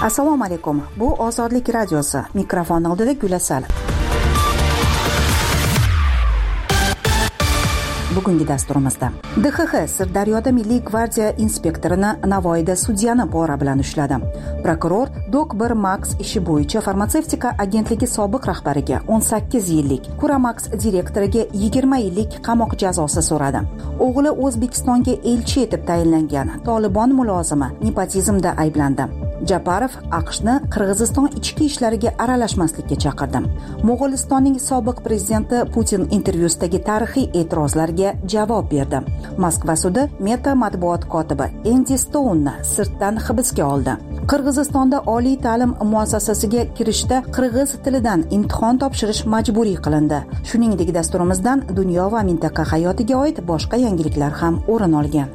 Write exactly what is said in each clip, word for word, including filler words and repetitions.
Assalomu alaykum. Bu Ozodlik radiosi. Mikrofon oldida Gulasal. Bugungi dasturimizda D X X Sirdaryoda Milliy gvardiya inspektorini, Navoiyda sudyani pora bilan ushladi. Prokuror Dok bir Max ishi bo'yicha farmatsevtika agentligi sobiq rahbariga o'n sakkiz yillik, Kuramax direktoriga yigirma yillik qamoq jazosi so'radi. O'g'li O'zbekistonga elchi etib tayinlangan Tolibon mulozimi nepotizmda ayblandi. Japarov AQShni Qirg'iziston ichki ishlariga aralashmaslikka chaqirdi. Mo'g'ulistonning sobiq prezidenti Putin intervyusidagi tarixiy e'tirozlarga javob berdi. Moskva sudi Meta matbuot kotibi Endi Stounni sirtdan hibsga oldi. Qirg'izistonda oliy ta'lim muassasasiga kirishda qirg'iz tilidan imtihon topshirish majburiy qilindi. Shuningdek, dasturimizdan dunyo va mintaqa hayotiga oid boshqa yangiliklar ham o'rin olgan.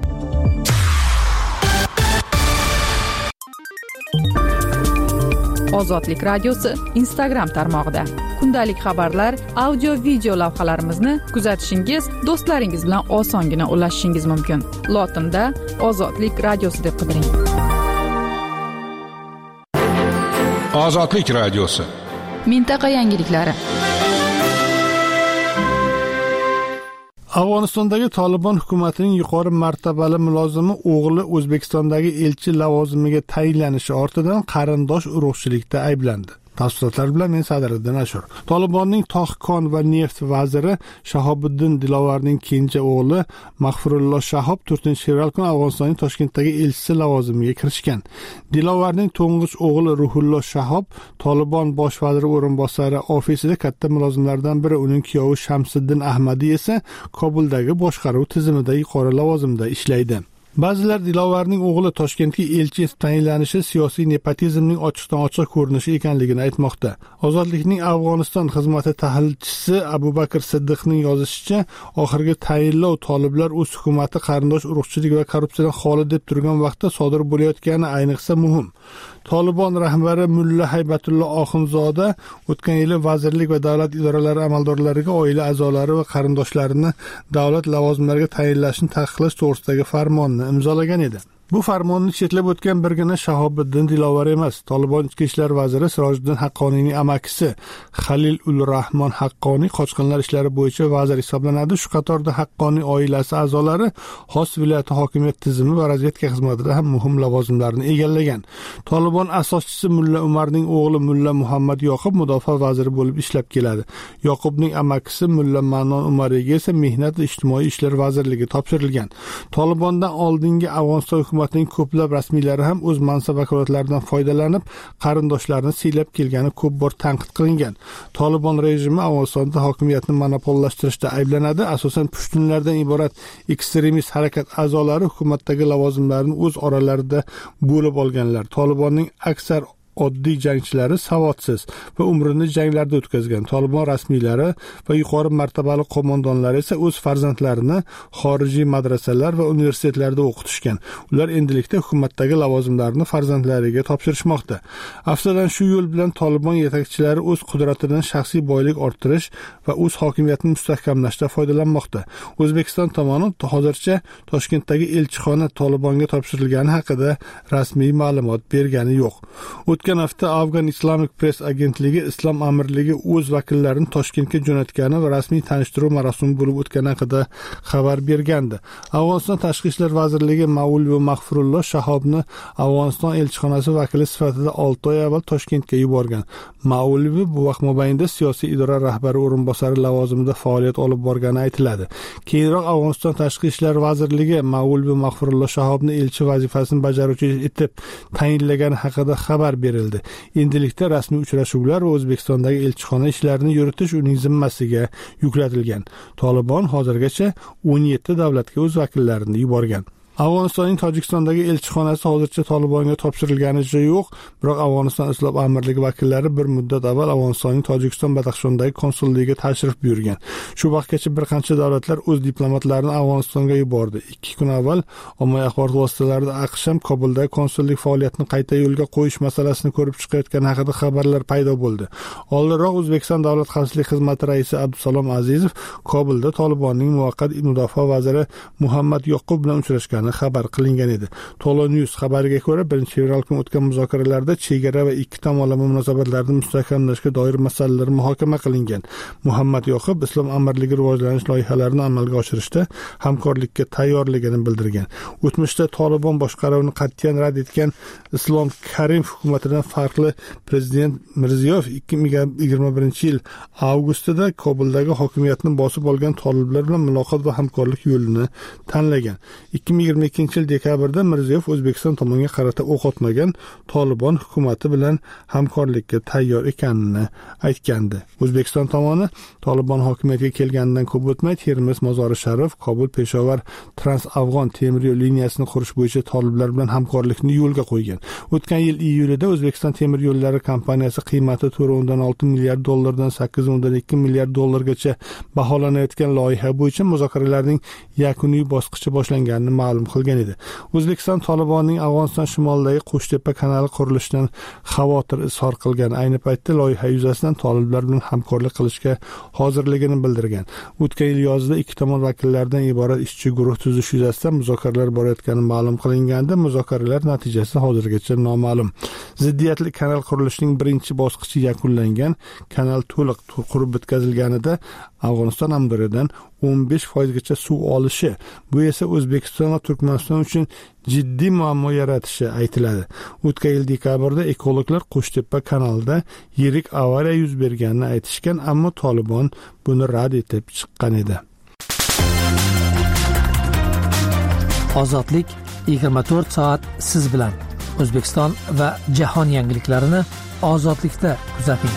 Ozodlik radiosi Instagram tarmog'ida kundalik xabarlar, audio video lavhalarimizni kuzatishingiz, do'stlaringiz bilan osongina ulashishingiz mumkin. Lotinda Ozodlik radiosi deb qidiring. Ozodlik radiosi. Mintaqa yangiliklari. Afg'onistondagi Tolibon hukumatining yuqori martabali mulozimi o'g'li O'zbekistondagi elchi lavozimiga tayinlanishi ortidan qarindosh urug'chilikda ayblandi. Tafsilotlar bilan men Sadiriddin Ashur. Tolibonning Tohkon va neft vaziri Shahobiddin Dilovarning kenja o'g'li Mahfurullo Shahob to'rtinchi fevral kuni Afg'onistonning Toshkentdagi elchisi lavozimiga kirishgan. Dilovarning to'ng'ich o'g'li Ruhullo Shahob Tolibon bosh vaziri o'rinbosari ofisida katta mulozimlardan biri, uning kuyovi Shamsiddin Ahmadiy esa Kobuldagi boshqaruv tizimida yuqori lavozimda ishlaydi. Ba'zilar Dilovarning o'g'li Toshkentga elchi etib tayinlanishi siyosiy nepotizmning ochiqdan ochiq ko'rinishi ekanligini aytmoqda. Ozodlikning Afg'oniston xizmati tahlilchisi Abu Bakr Siddiqning yozishicha, oxirgi tayinlov toliblar o'z hukumati qarindosh urug'chilik va korrupsiyadan xoli deb turgan vaqtda sodir bo'layotgani ayniqsa muhim. Tolibon rahbari Mulla Haybatullo Oxunzoda o'tgan yili vazirlik va davlat idoralari amaldorlariga oila a'zolari va qarindoshlarini davlat lavozimlariga tayinlashni taqiqlash to'g'risidagi farmonni imzolagan edi. Bu farmonni chetlab o'tgan birgina Shahobiddin Dilovar emas, Tolibon ichki ishlar vaziri Sirojiddin Haqqoniyning amakisi Halil ul Rahmon Haqqoniy qochqinlar ishlari bo'yicha vazir hisoblanadi. Shu qatorda Haqqoniy oilasi a'zolari xos viloyat hokimiyat tizimi va razvedka xizmatida ham muhim lavozimlarni egallagan. Tolibon asoschisi Mulla Umarning o'g'li Mulla Muhammad Yoqub mudofaa vaziri bo'lib ishlab keladi. Yoqubning amakisi Mulla Manon Umariga esa mehnat va ijtimoiy ishlar vazirligi topshirilgan. Tolibondan oldingi Afg'oniston hukumatining ko'plab rasmiylari ham o'z mansab vakolatlaridan foydalanib, qarindoshlarini siylab kelgani ko'p bor tanqid qilingan. Tolibon rejimi Afg'onistonda hokimiyatni monopollashtirishda ayblanadi. Asosan pushtunlardan iborat ekstremist harakat a'zolari hukumatdagi lavozimlarni o'z oralarida bo'lib olganlar. Tolibonning aksar oddiy jangchilari savodsiz va umrini janglarda o'tkazgan. Tolibon rasmiylari va yuqori martabali qo'mondonlar esa o'z farzandlarini xorijiy madrasalar va universitetlarda o'qitishgan. Ular endilikda hukumatdagi lavozimlarni farzandlariga topshirishmoqda. Afsudan shu yo'l bilan Tolibon yetakchilari o'z qudratidan shaxsiy boylik orttirish va o'z hokimiyatini mustahkamlashda foydalanmoqda. O'zbekiston tomoni hozircha Toshkentdagi elchixona Tolibonga topshirilgani haqida rasmiy ma'lumot bergani yo'q. O'tgan hafta Afg'on Islamic Press agentligi Islom amirligi o'z vakillarini Toshkentga jo'natgani va rasmiy tanishtiruv marosimi bo'lib o'tgani haqida xabar bergandi. Afg'oniston Tashqi ishlar vazirligi Mavluvi Mahfurullo Shahobni Afg'oniston elchixonasi vakili sifatida olti oy avval Toshkentga yuborgan. Mavluvi bu vaqt mobaynida siyosiy idora rahbari o'rinbosari lavozimida faoliyat olib borgani aytiladi. Keyinroq Afg'oniston Tashqi ishlar vazirligi Mavluvi Mahfurullo Shahobni elchi vazifasini bajaruvchi etib tayinlagani haqida xabar berildi. Endilikda rasmiy uchrashuvlar va O'zbekistondagi elchixona ishlarini yuritish uning zimmasiga yuklatilgan. Tolibon hozirgacha o'n yetti davlatga o'z vakillarini yuborgan. Afg'onistonning Tojikistondagi elchixonasi hozircha Tolibonga topshirilganicha yo'q, biroq Afg'oniston Islom amirligi vakillari bir muddat avval Afg'onistonning Tojikiston Badaxshondagi konsulligiga tashrif buyurgan. Shu vaqtgacha bir qancha davlatlar o'z diplomatlarini Afg'onistonga yubordi. ikki kun avval ommaviy axborot vositalarida AQSh ham Kobuldagi konsullik faoliyatini qayta yo'lga qo'yish masalasini ko'rib chiqayotgani haqida xabarlar paydo bo'ldi. Oldinroq O'zbekiston Davlat xavfsizlik xizmati raisi Abdusalom Azizov Kobulda Tolibonning muvaqqat mudofaa vaziri Muhammad Yoqub bilan uchrashgani ekanini xabar qilingan edi. Tolonews xabariga ko'ra, birinchi fevral kuni o'tgan muzokaralarda chegara va ikki tomonlama munosabatlarni mustahkamlashga doir masalalar muhokama qilingan. Muhammad Yoqub Islom amirligi rivojlanish loyihalarini amalga oshirishda hamkorlikka tayyorligini bildirgan. O'tmishda Tolibon boshqaruvini qat'iyan rad etgan Islom Karimov hukumatidan farqli prezident Mirziyoyev ikki ming yigirma birinchi yil avgustida Kobuldagi hokimiyatni bosib olgan toliblar bilan muloqot va hamkorlik yo'lini tanlagan. ikki ming yigirma ikkinchi yil dekabrda Mirziyoyev O'zbekiston tomoniga qarata o'q otmagan Tolibon hukumati bilan hamkorlikka tayyor ekanini aytgandi. O'zbekiston tomoni Tolibon hokimiyatiga kelganidan ko'p o'tmay Termiz, Mozori Sharif, Kobul, Peshovar trans-afg'on temir yo'l liniyasini qurish bo'yicha toliblar bilan hamkorlikni yo'lga qo'ygan. O'tgan yil iyulida O'zbekiston temir yo'llari kompaniyasi qiymati to'rt o'ndan olti milliard dollardan sakkiz o'ndan ikki milliard dollargacha baholanayotgan loyiha bo'yicha muzokaralarning yakuniy bosqichi boshlanganini ma'lum qilgan edi. O'zbekiston Tolibonning Afg'oniston shimolidagi Qo'shtepa kanali qurilishidan xavotir izhor qilgan. Ayni paytda loyiha yuzasidan toliblar bilan hamkorlik qilishga hozirligini bildirgan. O'tgan yil yozida ikki tomon vakillaridan iborat ishchi guruh tuzish yuzasidan muzokaralar borayotgani ma'lum qilingandi. Muzokaralar natijasi hozirgacha noma'lum. Ziddiyatli kanal qurilishining birinchi bosqichi yakunlangan. Kanal to'liq qurib bitkazilganida Afg'oniston Amdoridan o'n besh foiz gacha suv olishi, bu esa O'zbekiston va Turkmaniston uchun jiddiy muammo yaratishi aytiladi. O'tgan yil dekabrda ekologlar Qo'shtepa kanalida yirik avariya yuz berganini aytishgan, ammo Tolibon buni rad etib chiqqan edi. Ozodlik yigirma to'rt soat siz bilan. O'zbekiston va jahon yangiliklarini ozodlikda kuzating.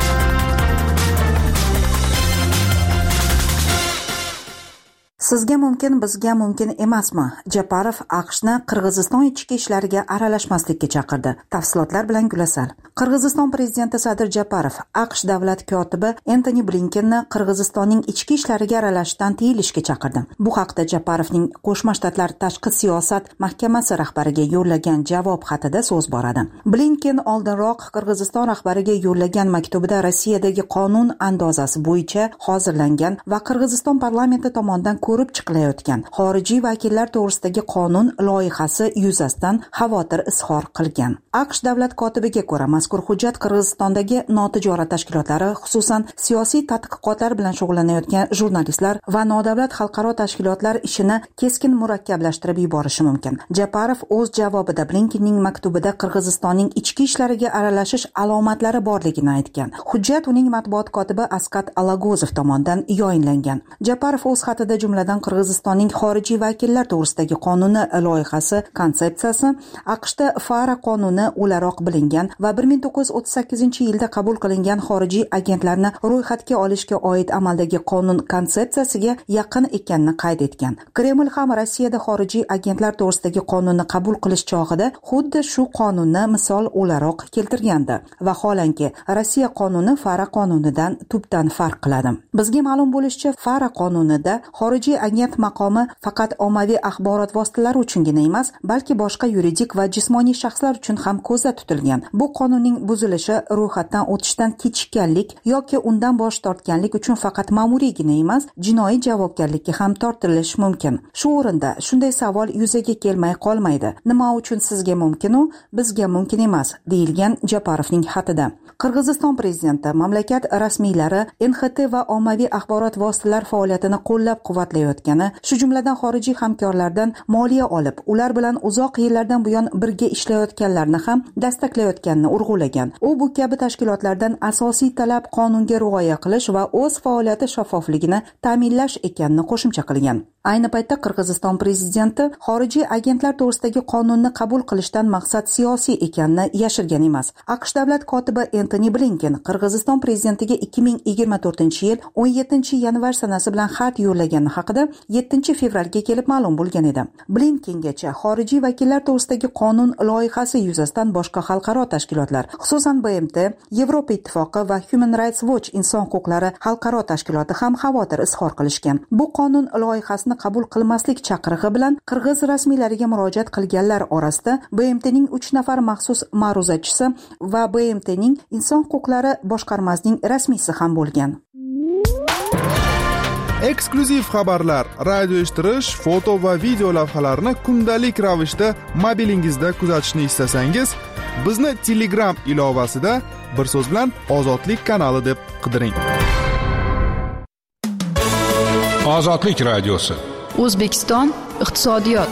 Sizga mumkin, bizga mumkin emasmi? Japarov AQShni Qirg'iziston ichki ishlariga aralashmaslikka chaqirdi. Tafsilotlar bilan Gulasal. Qirg'iziston prezidenti Sadir Japarov AQSh davlat kotibi Entoni Blinkenni Qirg'izistonning ichki ishlariga aralashishdan tiyilishga chaqirdi. Bu haqda Japarovning Qo'shma Shtatlar tashqi siyosat mahkamasi rahbariga yo'llagan javob xatida so'z boradi. Blinken oldinroq Qirg'iziston rahbariga yo'llagan maktubida Rossiyadagi qonun andozasi bo'yicha hozirlangan va Qirg'iziston parlamenti tomonidan ko'rib chiqilayotgan xorijiy vakillar to'g'risidagi qonun loyihasi yuzasidan xavotir izhor qilgan. AQSh davlat kotibiga ko'ra, mazkur hujjat Qirg'izistondagi notijorat tashkilotlari, xususan siyosiy tadqiqotlar bilan shug'ullanayotgan jurnalistlar va nodavlat xalqaro tashkilotlar ishini keskin murakkablashtirib yuborishi mumkin. Japarov o'z javobida Blinkenning maktubida Qirg'izistonning ichki ishlariga aralashish alomatlari borligini aytgan. Hujjat uning matbuot kotibi Askat Alagozov tomonidan yoyinlangan. Japarov o'z xatida jumladan Qirg'izistonning xorijiy vakillar to'g'risidagi qonuni loyihasi konsepsiyasi, AQShda FARA qonuni o'laroq bilingan va bir ming to'qqiz yuz o'ttiz sakkizinchi yilda qabul qilingan xorijiy agentlarni ro'yxatga olishga oid amaldagi qonun konsepsiyasiga yaqin ekanini qayd etgan. Kreml ham Rossiyada xorijiy agentlar to'g'risidagi qonunni qabul qilish chog'ida xuddi shu qonunni misol o'laroq keltirgandi. Vaholanki, Rossiya qonuni FARA qonunidan tubdan farq qiladi. Bizga ma'lum bo'lishicha, FARA qonunida xorijiy agent maqomi faqat ommaviy axborot vositalari uchungina emas, balki boshqa yuridik va jismoniy shaxslar uchun ham ko'zda tutilgan. Bu qonunning buzilishi ro'yxatdan o'tishdan kechikkanlik yoki undan bosh tortganlik uchun faqat ma'muriygina emas, jinoiy javobgarlikka ham tortilish mumkin. Shu o'rinda shunday savol yuzaga kelmay qolmaydi. Nima uchun sizga mumkin-u, bizga mumkin emas, deyilgan Japarovning xatida. Qirg'iziston prezidenti mamlakat rasmiylari N X T va ommaviy axborot vositalar faoliyatini qo'llab-quvvatlayotgani, shu jumladan xorijiy hamkorlardan moliya olib, ular bilan uzoq yillardan buyon birga ishlayotganlarni ham dastaklayotganini urg'ulagan. U bu kabi tashkilotlardan asosiy talab qonunga rioya qilish va o'z faoliyati shaffofligini ta'minlash ekanini qo'shimcha qilgan. Ayni paytda Qirg'iziston prezidenti xorijiy agentlar to'g'risidagi qonunni qabul qilishdan maqsad siyosiy ekanini yashirgan emas. AQSh davlat kotibi Entoni Blinken Qirg'iziston prezidentiga ikki ming yigirma to'rtinchi yil o'n yettinchi yanvar sanasi bilan xat yo'llagani haqida yettinchi fevralga kelib ma'lum bo'lgan edi. Blinkengacha xorijiy vakillar to'g'risidagi qonun loyihasi yuzasidan boshqa xalqaro tashkilotlar, xususan B M T, Yevropa ittifoqi va Human Rights Watch inson huquqlari xalqaro tashkiloti ham xavotir izhor qilishgan. Bu qonun loyihasini qabul qilmaslik chaqirig'i bilan qirg'iz rasmiylariga murojaat qilganlar orasida B M T'ning uch nafar maxsus ma'ruzachisi va B M T'ning inson huquqlari boshqarmasining rasmiysi ham bo'lgan. eksklyuziv xabarlar, radio eshittirish, foto va video lavhalarni kundalik ravishda mobilingizda kuzatishni istasangiz, bizni Telegram ilovasida bir so'z bilan Ozodlik kanali deb qidiring. Ozodlik radiosi. O'zbekiston iqtisodiyot.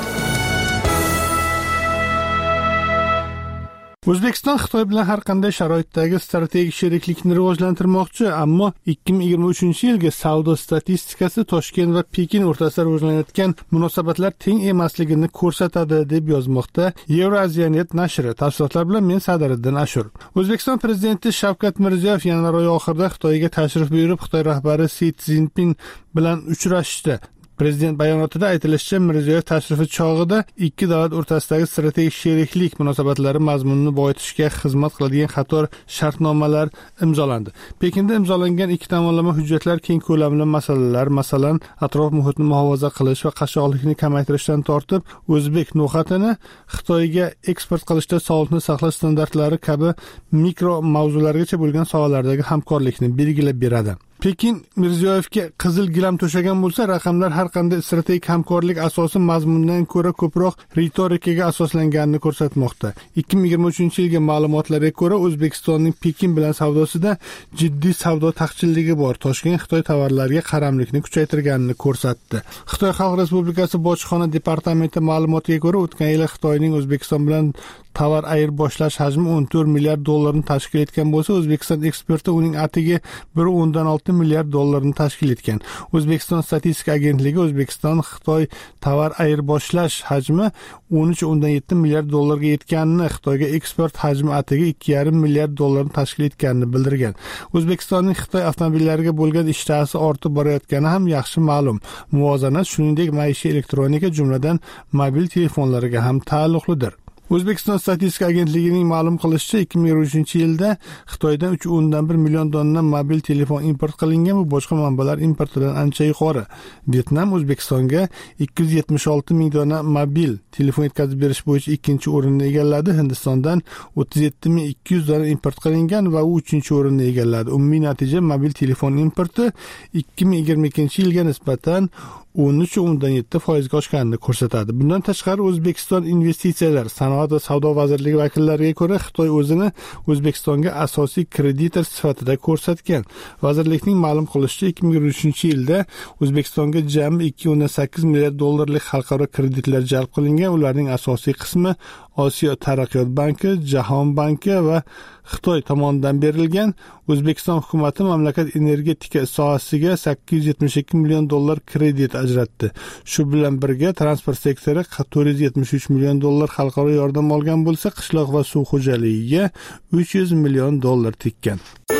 O'zbekiston Xitoy bilan har qanday sharoitdagi strategik sheriklikni rivojlantirmoqchi, ammo ikki ming yigirma uchinchi yilgi savdo statistikasi Toshkent va Pekin o'rtasida rivojlanayotgan munosabatlar teng emasligini ko'rsatadi deb yozmoqda Euraziyanet nashri. Tafsilotlar bilan men Sadiriddin Ashur. O'zbekiston prezidenti Shavkat Mirziyoyev yanvar oyi oxirida Xitoyga tashrif buyurib, Xitoy rahbari Si Szinpin bilan uchrashdi. Prezident bayonotida aytilishicha, Mirziyoyev tashrifi chog'ida ikki davlat o'rtasidagi strategik sheriklik munosabatlari mazmunini boyitishga xizmat qiladigan qator shartnomalar imzolandi. Pekinda imzolangan ikki tomonlama hujjatlar keng ko'lamli masalalar, masalan, atrof muhitni muhofaza qilish va qashshoqlikni kamaytirishdan tortib, o'zbek no'xatini Xitoyga eksport qilishda sog'liqni saqlash standartlari kabi mikro mavzulargacha bo'lgan sohalardagi hamkorlikni belgilab beradi. Pekin Mirziyoyevga qizil gilam to'shagan bo'lsa, raqamlar har qanday strategik hamkorlik asosi mazmundan ko'ra ko'proq ritorikaga asoslanganini ko'rsatmoqda. ikki ming yigirma uchinchi yilgi ma'lumotlarga ko'ra, O'zbekistonning Pekin bilan savdosida jiddiy savdo taqchilligi bor. Toshkent Xitoy tovarlariga qaramlikni kuchaytirganini ko'rsatdi. Xitoy Xalq Respublikasi bojxona departamenti ma'lumotiga ko'ra, o'tgan yil Xitoyning O'zbekiston bilan tovar ayirboshlash hajmi o'n to'rt milliard dollarni tashkil etgan bo'lsa, O'zbekiston eksporti uning atigi bir o'ndan olti milliard dollarni tashkil etgan. O'zbekiston statistika agentligi O'zbekiston Xitoy tovar ayirboshlash hajmi o'n uch o'ndan yetti milliard dollarga yetganini, Xitoyga eksport hajmi atigi ikki yarim milliard dollarni tashkil etganini bildirgan. O'zbekistonning Xitoy avtomobillariga bo'lgan ishtahasi ortib borayotgani ham yaxshi ma'lum. Muvozanat shuningdek maishiy elektronika, jumladan mobil telefonlariga ham taalluqlidir. O'zbekiston statistika agentligining ma'lum qilishicha, ikki ming yigirma uchinchi yilda Xitoydan uch o'ndan bir million donna mobil telefon import qilingan, bu boshqa manbalar importidan ancha yuqori. Vyetnam O'zbekistonga ikki yuz yetmish olti ming donna mobil telefon yetkazib berish bo'yicha ikkinchi o'rinni egalladi. Hindistondan o'ttiz yetti ming ikki yuz donna import qilingan va u uchinchi o'rinni egalladi. Umumiy natija mobil telefon importi ikki ming yigirma ikkinchi yilga nisbatan o'n uch o'ndan yetti foizga oshganini ko'rsatadi. Bundan tashqari, O'zbekiston investitsiyalar, sanoat va savdo vazirligi vakillariga ko'ra, Xitoy o'zini O'zbekistonga asosiy kreditor sifatida ko'rsatgan. Vazirlikning ma'lum qilishicha, ikki ming yigirma uchinchi yilda O'zbekistonga jami ikki o'ndan sakkiz milliard dollarlik xalqaro kreditlar jalb qilingan. Ularning asosiy qismi Osiyo taraqqiyot banki, Jahon banki va Xitoy tomonidan berilgan. O'zbekiston hukumati mamlakat energetika sohasiga sakkiz yuz yetmish ikki million dollar kredit ajratdi. Shu bilan birga transport sektori to'rt yuz yetmish uch million dollar xalqaro yordam olgan bo'lsa, qishloq va suv xo'jaligiga uch yuz million dollar tekkan.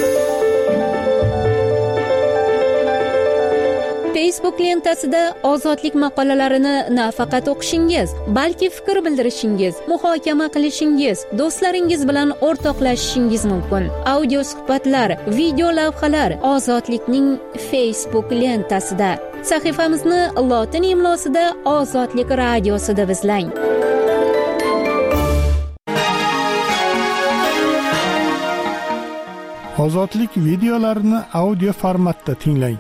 Facebook lentasida ozodlik maqolalarini nafaqat o'qishingiz, balki fikr bildirishingiz, muhokama qilishingiz, do'stlaringiz bilan o'rtoqlashishingiz mumkin. Audio suhbatlar, video lavhalar Ozodlikning Facebook lentasida. Sahifamizni lotin imlosida Ozodlik radiosi deb izlang. Ozodlik videolarini audio formatda tinglang.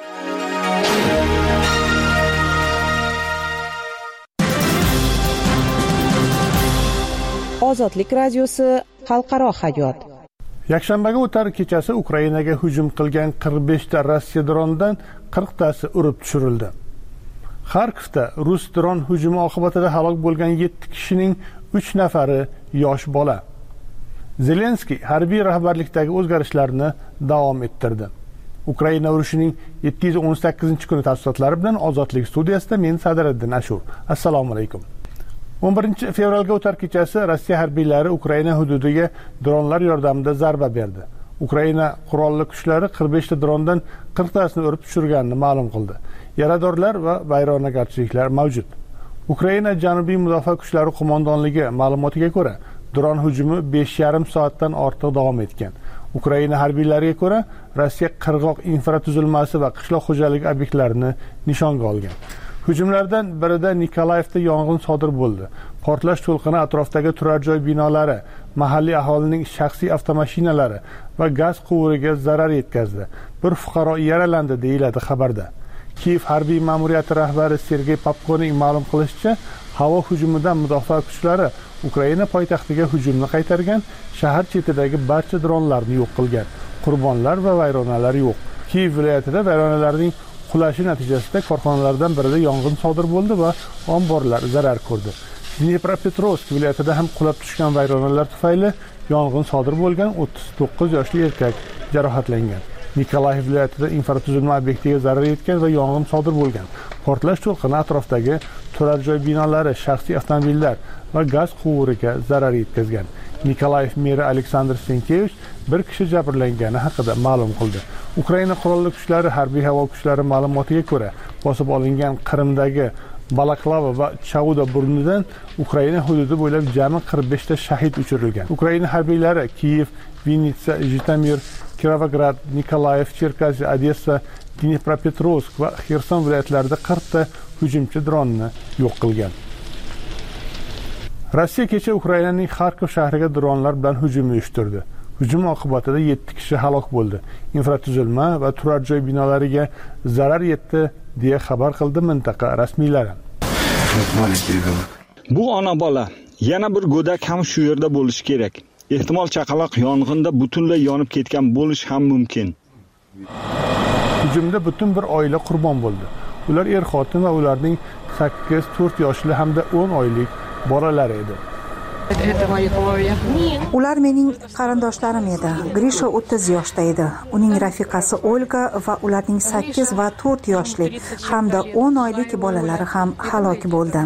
Ozodlik radiosi xalqaro hayot. Yakshanbaga o'tar kechasi Ukrainaga hujum qilgan qirq besh ta Rossiya dronidan qirq tasi urib tushirildi. Xarkovda rus dron hujumi oqibatida halok bo'lgan yetti kishining uch nafari yosh bola. Zelenskiy harbiy rahbarlikdagi o'zgarishlarni davom ettirdi. Ukraina urushining yetti yuz o'n sakkizinchi kuni tafsilotlari bilan Ozodlik studiyasida men Sadiriddin Ashur. Assalomu alaykum. o'n birinchi fevralga o'tar kechasi Rossiya harbiylari Ukraina hududiga dronlar yordamida zarba berdi. Ukraina qurolli kuchlari qirq besh ta drondan qirq tasini urib tushirganini ma'lum qildi. Yaradorlar va vayronagarchiliklar mavjud. Ukraina Janubiy mudofaa kuchlari qo'mondonligi ma'lumotiga ko'ra, dron hujumi besh yarim soatdan ortiq davom etgan. Ukraina harbiylariga ko'ra, Rossiya qirg'oq infratuzilmasi va qishloq xo'jaligi obyektlarini nishonga olgan. Hujumlardan birida Nikolayevda yong'in sodir bo'ldi. Portlash to'lqini atrofdagi turar joy binolari, mahalliy aholining shaxsiy avtomashinalari va gaz quvuriga zarar yetkazdi. Bir fuqaro yaralandi, deyiladi xabarda. Kiyev harbiy ma'muriyati rahbari Sergey Popkoning ma'lum qilishicha, havo hujumidan mudofaa kuchlari Ukraina poytaxtiga hujumni qaytargan, shahar chetidagi barcha dronlarni yo'q qilgan. Qurbonlar va vayronalar yo'q. Kiyev viloyatida vayronalarning qulashi natijasida korxonalardan birida yong'in sodir bo'ldi va omborlar zarar ko'rdi. Dnepropetrovsk viloyatida ham qulab tushgan vayronalar tufayli yong'in sodir bo'lgan, o'ttiz to'qqiz yoshli erkak jarohatlangan. Nikolayev viloyatida infratuzilma obyektiga zarar yetgan va yong'in sodir bo'lgan. Portlash to'lqini atrofdagi turar joy binolari, shaxsiy avtomobillar va gaz quvuriga zarar yetkazgan. Nikolayev meri Aleksandr Senkevich bir kishi jabrlangani haqida ma'lum qildi. Ukraina qurolli kuchlari harbiy havo kuchlari ma'lumotiga ko'ra, bosib olingan Qrimdagi Balaklava va Chauda burnidan Ukraina hududi bo'ylab jami qirq besh ta shahid uchirilgan. Ukraina harbiylari Kiyev, Vinnytsa, Jitomir, Kirovograd, Nikolayev, Cherkasy, Odessa, Dnepropetrovsk va Xerson viloyatlarida qirq ta hujumchi dronni yo'q qilgan. Rossiya kecha Ukrainaning Xarkov shahriga dronlar bilan hujum uyushtirdi. Hujum oqibatida yetti kishi halok bo'ldi. Infratuzilma va turar joy binolariga zarar yetdi deya xabar qildi mintaqa rasmiylari. Bu ona bola, yana bir go'dak ham shu yerda bo'lishi kerak. Ehtimol chaqaloq yong'inda butunlay yonib ketgan bo'lish ham mumkin. Hujumda butun bir oila qurbon bo'ldi. Ular er-xotin va ularning sakkiz, to'rt yoshli hamda o'n oylik bolalari edi. Ular mening qarindoshlarim edi. Grisha o'ttiz yoshda edi. Uning rafiqasi Olga va ularning sakkiz va to'rt yoshli hamda o'n oylik bolalari ham halok bo'ldi.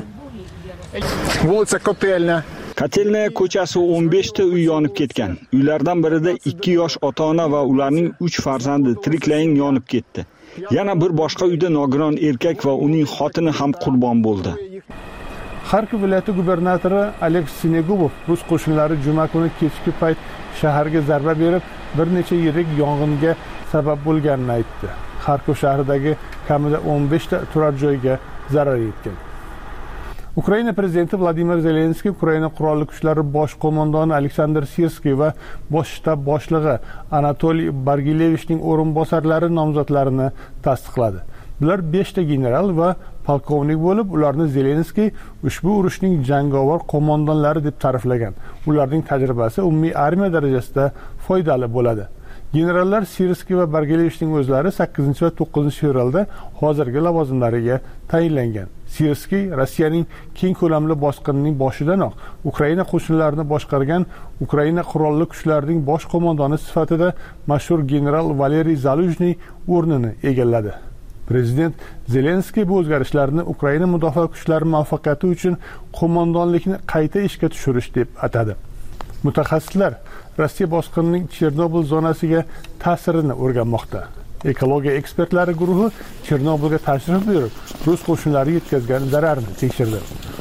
Kotelnaya ko'chasi o'n besh ta uy yonib ketgan. Uylardan birida ikki yosh ota-ona va ularning uch farzandi tiriklayin yonib ketdi. Yana bir boshqa uyda nogiron erkak va uning xotini ham qurbon bo'ldi. Xarkov viloyati gubernatori Aleks Sinegubov rus qo'shinlari juma kuni kechki payt shaharga zarba berib, bir necha yirik yong'inga sabab bo'lganini aytdi. Xarkov shahridagi kamida o'n besh ta turar joyga zarar yetgan. Ukraina prezidenti Vladimir Zelenskiy Ukraina qurolli kuchlari bosh qo'mondoni Aleksandr Sirskiy va bosh shtab boshlig'i Anatoliy Bargilevichning o'rinbosarlari nomzodlarini tasdiqladi. Bular besh ta general va polkovnik bo'lib, ularni Zelenskiy ushbu urushning jangovar qo'mondonlari deb ta'riflagan. Ularning tajribasi umumiy armiya darajasida foydali bo'ladi. Generallar Sirskiy va Bargilevichning o'zlari sakkizinchi va to'qqizinchi fevralda hozirgi lavozimlariga tayinlangan. Sirskiy Rossiyaning keng ko'lamli bosqinining boshidanoq Ukraina qo'shinlarini boshqargan Ukraina qurolli kuchlarining bosh qo'mondoni sifatida mashhur general Valeriy Zaluzhny o'rnini egalladi. Prezident Zelenskiy bu o'zgarishlarni Ukraina mudofaa kuchlari muvaffaqiyati uchun qo'mondonlikni qayta ishga tushirish deb atadi. Mutaxassislar Rossiya bosqinining Chernobil zonasiga ta'sirini o'rganmoqda. Ekologiya ekspertlari guruhi Chernobylga tashrif buyurib, rus qo'shinlari yetkazgan zararni tekshirdi.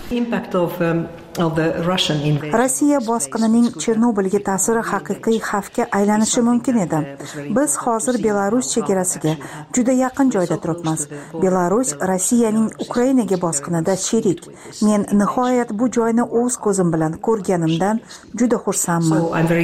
Rossiya bosqinining Chernobilga ta'siri haqiqiy xavfga aylanishi mumkin edi. Biz hozir Belarus chegarasiga juda yaqin joyda turibmiz. Belarus Rossiyaning Ukrainaga bosqinida sherik. Men nihoyat bu joyni o'z ko'zim bilan ko'rganimdan juda xursandman.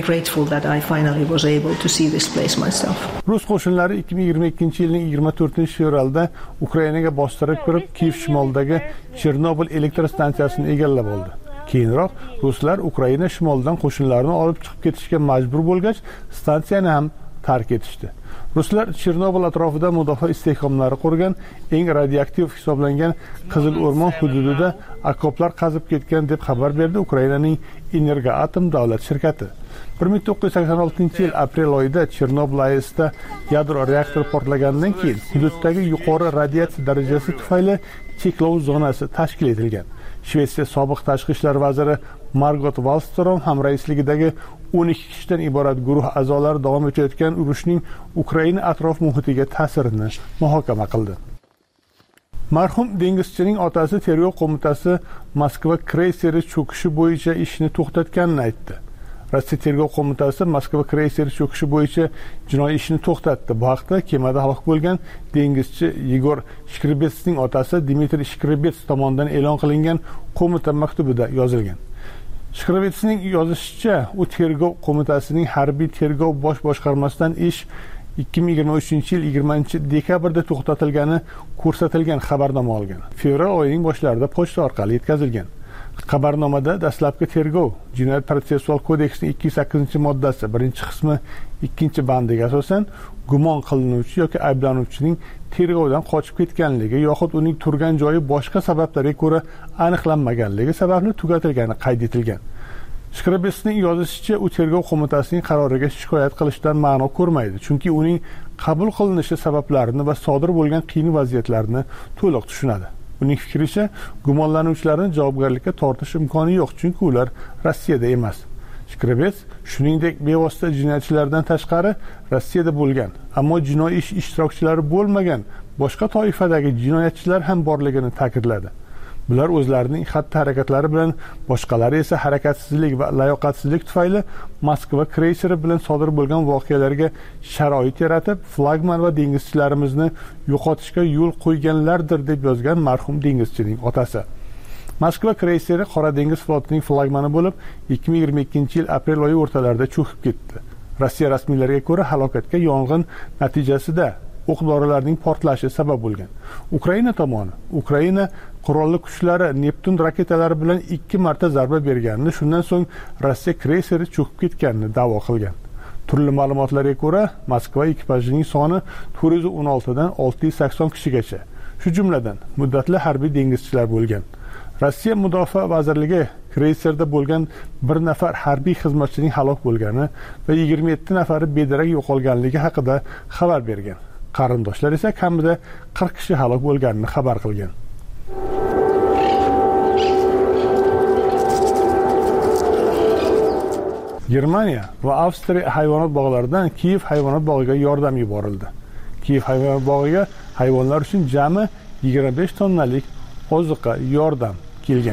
Rus qo'shinlari ikki ming yigirma ikkinchi yilning yigirma to'rtinchi fevralda Ukrainaga bostirib kirib, Kiyev shimolidagi Chernobil elektr stansiyasini egallab oldi. Keyinroq ruslar Ukraina shimolidan qo'shinlarini olib chiqib ketishga majbur bo'lgach, stansiyani ham tark etishdi. Ruslar Chernobil atrofida mudofaa istehkomlari qurgan, eng radioaktiv hisoblangan Qizil o'rmon hududida okoplar qazib ketgan deb xabar berdi Ukrainaning Energoatom davlat shirkati. bir ming to'qqiz yuz sakson oltinchi yil aprel oyida Chernobil A E S'da yadro reaktor portlaganidan keyin hududdagi yuqori radiatsiya darajasi tufayli cheklov zonasi tashkil etilgan. Shvetsiya sobiq tashqi ishlar vaziri Margot Wallström hamraisligidagi o'n ikki kishidan iborat guruh a'zolari davom etayotgan urushning Ukraina atrof muhitiga ta'sirini muhokama qildi. Marhum dengizchining otasi tergov qo'mitasi Moskva kreyseri cho'kishi bo'yicha ishni to'xtatganini aytdi. Rossiya tergov qo'mitasi Moskva kreyseri cho'kishi bo'yicha jinoiy ishni to'xtatdi. Bu haqda kemada halok bo'lgan dengizchi Yegor Shkrebetsning otasi Dmitriy Shkrebets tomonidan e'lon qilingan qo'mita maktubida yozilgan. Shkrebetsning yozishicha, u tergov qo'mitasining harbiy tergov bosh boshqarmasidan ish ikki ming yigirma uchinchi yil yigirmanchi dekabrda to'xtatilgani ko'rsatilgan xabarnoma olgan. Fevral oyining boshlarida pochta orqali yetkazilgan. Xabarnomada dastlabki tergov Jinoyat protsessual kodeksining ikki yuz sakkizinchi moddasi birinchi qismi ikkinchi bandiga asosan gumon qilinuvchi yoki ayblanuvchining tergovdan qochib ketganligi yoxud uning turgan joyi boshqa sabablarga ko'ra aniqlanmaganligi sababli tugatilgani qayd etilgan. Shkrabesning yozishicha, u tergov qo'mitasining qaroriga shikoyat qilishdan ma'no ko'rmaydi, chunki uning qabul qilinishi sabablarini va sodir bo'lgan qiyin vaziyatlarni to'liq tushunadi. Uning fikricha, gumonlanuvchilarni javobgarlikka tortish imkoni yo'q, chunki ular Rossiyada emas. Shkrabes, shuningdek, bevosita jinoyatchilardan tashqari Rossiyada bo'lgan, ammo jinoiy ish ishtirokchilari bo'lmagan boshqa toifadagi jinoyatchilar ham borligini ta'kidladi. Bular o'zlarining xatti-harakatlari bilan, boshqalari esa harakatsizlik va layoqatsizlik tufayli Moskva kreyseri bilan sodir bo'lgan voqealarga sharoit yaratib, flagman va dengizchilarimizni yo'qotishga yo'l qo'yganlardir, deb yozgan marhum dengizchining otasi. Moskva kreyseri Qora dengiz flotining flagmani bo'lib, ikki ming yigirma ikkinchi yil aprel oyi o'rtalarida cho'kib ketdi. Rossiya rasmiylariga ko'ra, halokatga yong'in natijasida o'q-dorilarning portlashi sabab bo'lgan. Ukraina tomoni, Ukraina qurolli kuchlari Neptun raketalari bilan ikki marta zarba berganini, shundan so'ng Rossiya kreyseri cho'kib ketganini da'vo qilgan. Turli ma'lumotlarga ko'ra, Moskva ekipajining soni to'rt yuz o'n olti dan olti yuz sakson kishigacha, shu jumladan muddatli harbiy dengizchilar bo'lgan. Rossiya Mudofaa vazirligi kreyserda bo'lgan bir nafar harbiy xizmatchining halok bo'lgani va yigirma yetti nafari bedarak yo'qolganligi haqida xabar bergan. Qarindoshlar esa kamida qirq kishi halok bo'lganini xabar qilgan. Germaniya va Avstriya hayvonot bog'laridan Kiyev hayvonot bog'iga yordam yuborildi. Kiyev hayvonot bog'iga hayvonlar uchun jami yigirma besh tonnalik oziqa yordam kelgan.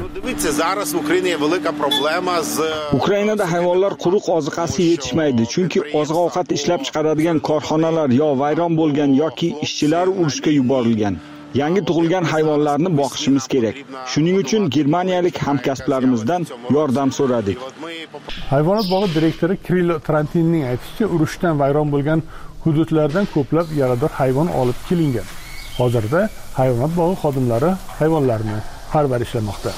Ukrainada hayvonlar quruq oziqasi yetishmaydi, chunki oziq-ovqat ishlab chiqaradigan korxonalar yo vayron bo'lgan yoki ishchilar urushga yuborilgan. Yangi tug'ilgan hayvonlarni boqishimiz kerak. Shuning uchun germaniyalik hamkasblarimizdan yordam so'radik. Hayvonot bog'i direktori Kirill Trantinning aytishicha, urushdan vayron bo'lgan hududlardan ko'plab yarador hayvon olib kelingan. Hozirda hayvonot bog'i xodimlari hayvonlarni parvarishlamoqda.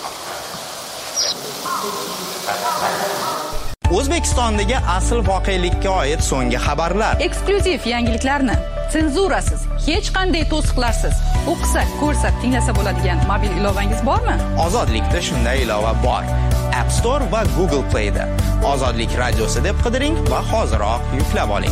O'zbekistondagi asl voqelikka oid so'nggi xabarlar. Eksklyuziv yangiliklarni senzurasiz, hech qanday to'siqlarsiz o'qisak, ko'rsak, tinglasa bo'ladigan mobil ilovangiz bormi? Ozodlikda shunday ilova bor. App Store va Google Play da Ozodlik radiosi deb qidiring va hoziroq yuklab oling.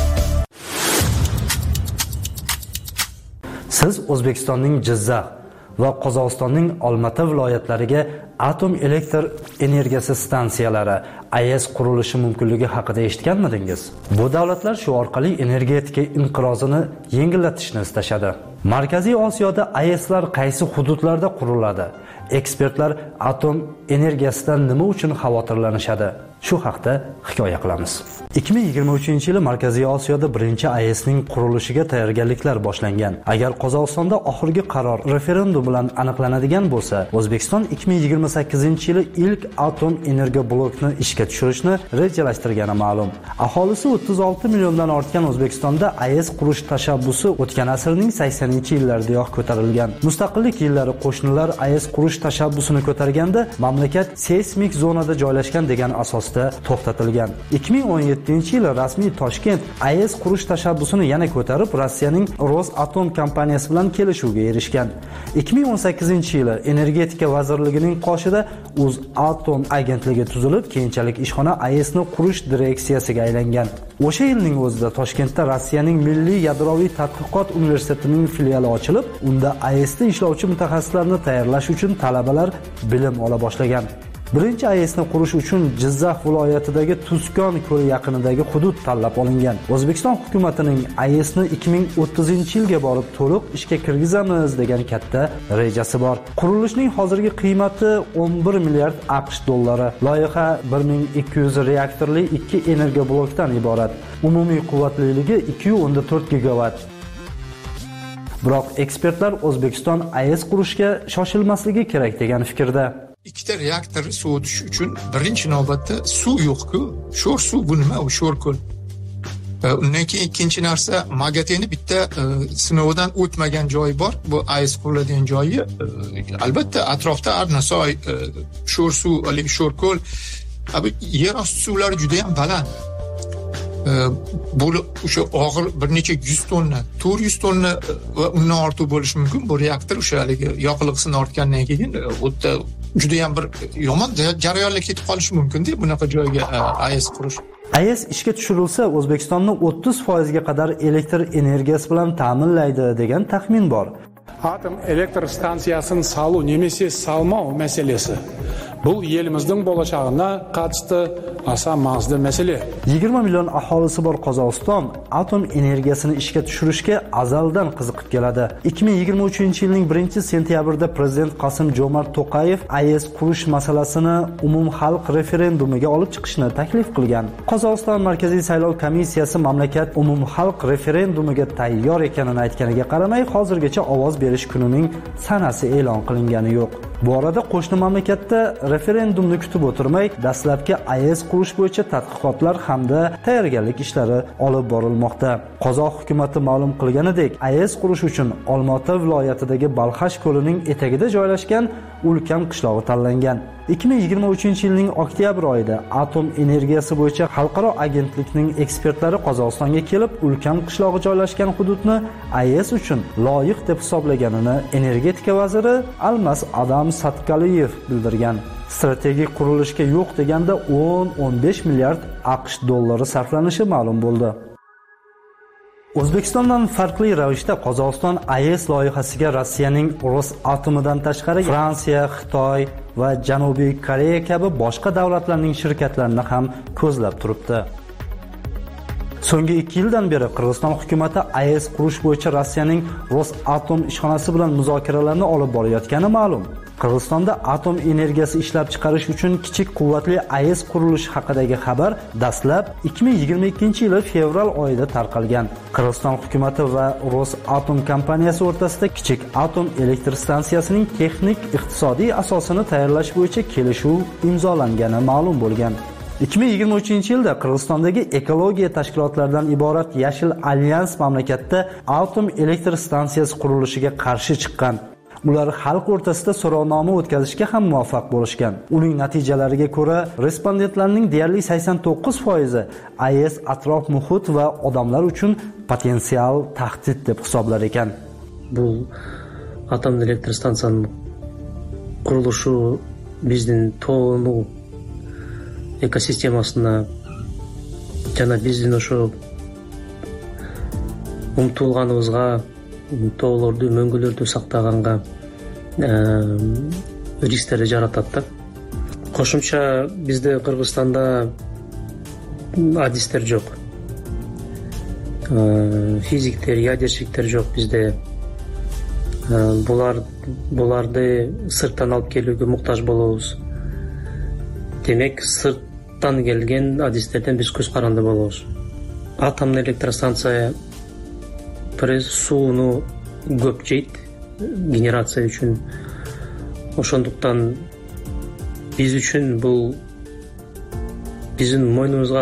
Siz O'zbekistonning Jizzax va Qozog'istonning Olmata viloyatlariga atom elektr energiyasi stansiyalari A E S qurilishi mumkinligi haqida eshitganmidingiz? Bu davlatlar shu orqali energetika inqirozini yengillatishni istashadi. Markaziy Osiyoda A E S'lar qaysi hududlarda quriladi? Ekspertlar atom energiyasidan nima uchun xavotirlanishadi? Shu haqda hikoya qilamiz. ikki ming yigirma uchinchi yili Markaziy Osiyoda birinchi A E S'ning qurilishiga tayyorgarliklar boshlangan. Agar Qozog'istonda oxirgi qaror referendum bilan aniqlanadigan bo'lsa, O'zbekiston ikki ming yigirma sakkizinchi yili ilk atom energiya blokini ishga tushirishni rejalashtirgani ma'lum. Aholisi o'ttiz olti milliondan ortgan O'zbekistonda A E S qurish tashabbusi o'tgan asrning saksoninchi yillaridayoq ko'tarilgan. Mustaqillik yillari qo'shnilar A E S qurish tashabbusini ko'targanda, mamlakat seysmik zonada joylashgan degan asosda to'xtatilgan. ikki ming o'n yettinchi yili rasmiy Toshkent A E S qurish tashabbusini yana ko'tarib, Rossiyaning Rosatom kompaniyasi bilan kelishuvga erishgan. ikki ming o'n sakkizinchi yili Energetika vazirligining qoshida O'zatom agentligi tuzilib, keyinchalik ishxona A E S'ni qurish direksiyasiga aylangan. O'sha yilning o'zida Toshkentda Rossiyaning Milliy yadroviy tadqiqot universitetining filiali ochilib, unda A E S'da ishlovchi mutaxassislarni tayyorlash uchun talabalar bilim ola boshlagan. Birinchi A E S'ni qurish uchun Jizzax viloyatidagi Tuzkon ko'li yaqinidagi hudud tanlab olingan. O'zbekiston hukumatining A E S'ni ikki ming o'ttizinchi yilga borib to'liq ishga kirgizamiz degan katta rejasi bor. Qurilishning hozirgi qiymati o'n bir milliard AQSh dollari. Loyiha bir ming ikki yuz reaktorli ikki energiya blokdan iborat. Umumiy quvvatliligi ikki yuz o'n to'rt gigavat. Biroq ekspertlar O'zbekiston A E S qurishga shoshilmasligi kerak degan fikrda. Ikkita reaktor sovutish uchun birinchi navbatda suv yo'q-ku. Sho'r suv bu nima? U sho'r ko'l. Undan keyin ikkinchi narsa, Magateni bitta sinovidan o'tmagan joyi bor. Bu A E S quriladigan joyi. Albatta atrofda Arnasoy, Sho'rsuv, Sho'rko'l, abi yer osti suvlari juda ham baland. Bu o'sha og'ir bir necha yuz tonna, to'rt yuz tonna va undan ortiq bo'lishi mumkin. Bu reaktor o'sha haligi yoqilg'isini ortgandan keyin o'tda juda ham bir yomon jarayonlar ketib qolishi mumkin-da bunaqa joyga A E S qurish. A E S ishga tushirilsa, O'zbekistonni o'ttiz foizga qadar elektr energiyasi bilan ta'minlaydi degan taxmin bor. Atom elektr stansiyasini салу немесе салмау мәселесі бұл еліміздің болашағына қатысты аса ma'zur masala. yigirma million aholisi bor Qozog'iston atom energiyasini ishga tushirishga azaldan qiziqib keladi. ikki ming yigirma uchinchi yilning birinchi sentyabrida prezident Qosim-Jo'mart To'qayev A E S qurish masalasini umumxalq referendumiga olib chiqishni taklif qilgan. Qozog'iston Markaziy saylov komissiyasi mamlakat umumxalq referendumiga tayyor ekanini aytganiga qaramay, hozirgacha ovoz berish kunining sanasi e'lon qilingani yo'q. Bu orada qo'shni mamlakatda referendumni kutib o'tirmay, dastlabki A E S qurish bo'yicha tadqiqotlar hamda tayyorgarlik ishlari olib borilmoqda. Qozoq hukumatı ma'lum qilganidek, A E S qurish uchun Olma-ota viloyatidagi Balxash ko'lining etagida joylashgan ulkan qishlog'i tanlangan. ikki ming yigirma uchinchi yilning oktyabr oyida atom energiyasi bo'yicha xalqaro agentlikning ekspertlari Qozog'istonga kelib, ulkan qishlog'i joylashgan hududni A E S uchun loyiq deb hisoblaganini energetika vaziri Almas Adam Satkaliyev bildirgan. Strategik qurilishga yo'q deganda o'n o'n besh milliard AQSh dollari sarflanishi ma'lum bo'ldi. O'zbekistondan farqli ravishda Qozog'iston A E S loyihasiga Rossiyaning Rosatomidan tashqari Fransiya, Xitoy va Janubiy Koreya kabi boshqa davlatlarning shirkatlarini ham ko'zlab turibdi. So'nggi ikki yildan beri Qirg'iziston hukumatı A E S qurish bo'yicha Rossiyaning Rosatom ishxonasi bilan muzokaralarni olib borayotgani ma'lum. Qirg'izistonda atom energiyasi ishlab chiqarish uchun kichik quvvatli A E S qurilishi haqidagi xabar dastlab ikki ming yigirma ikkinchi yil fevral oyida tarqalgan. Qirg'iziston hukumatı va Rosatom kompaniyasi o'rtasida kichik atom elektr stansiyasining texnik iqtisodiy asosini tayyorlash bo'yicha kelishuv imzolangani ma'lum bo'lgan. ikki ming yigirma uchinchi yilda Qirg'izistondagi ekologiya tashkilotlaridan iborat Yashil Alyans mamlakatda atom elektr stansiyasi qurilishiga qarshi chiqqan. Ular xalq o'rtasida so'rovnoma o'tkazishga ham muvaffaq bo'lishgan. Uning natijalariga ko'ra, respondentlarning deyarli sakson to'qqiz foizi A E S atrof muhit va odamlar uchun potensial tahdid deb hisoblar ekan. Bu atom elektr stansiyasining qurilishi bizning to'g'ri ekosistemasына жана биздин ошо умтулганыбызга, тоолорду, мөңгүлөрдү сактаганга рисктер жаратат да. Кошумча бизде Кыргызстанда адистер жок. Физиктер, ядерщиктер жок бизде. Булар буларды сырттан алып келүүгө муктаж болобуз. Демек, сырттан келген адистерден биз көз каранды болобуз. Атомдук электростанция пресс сууну көп жейт генерация үчүн. Ошондуктан биз үчүн бул биздин мойнубузга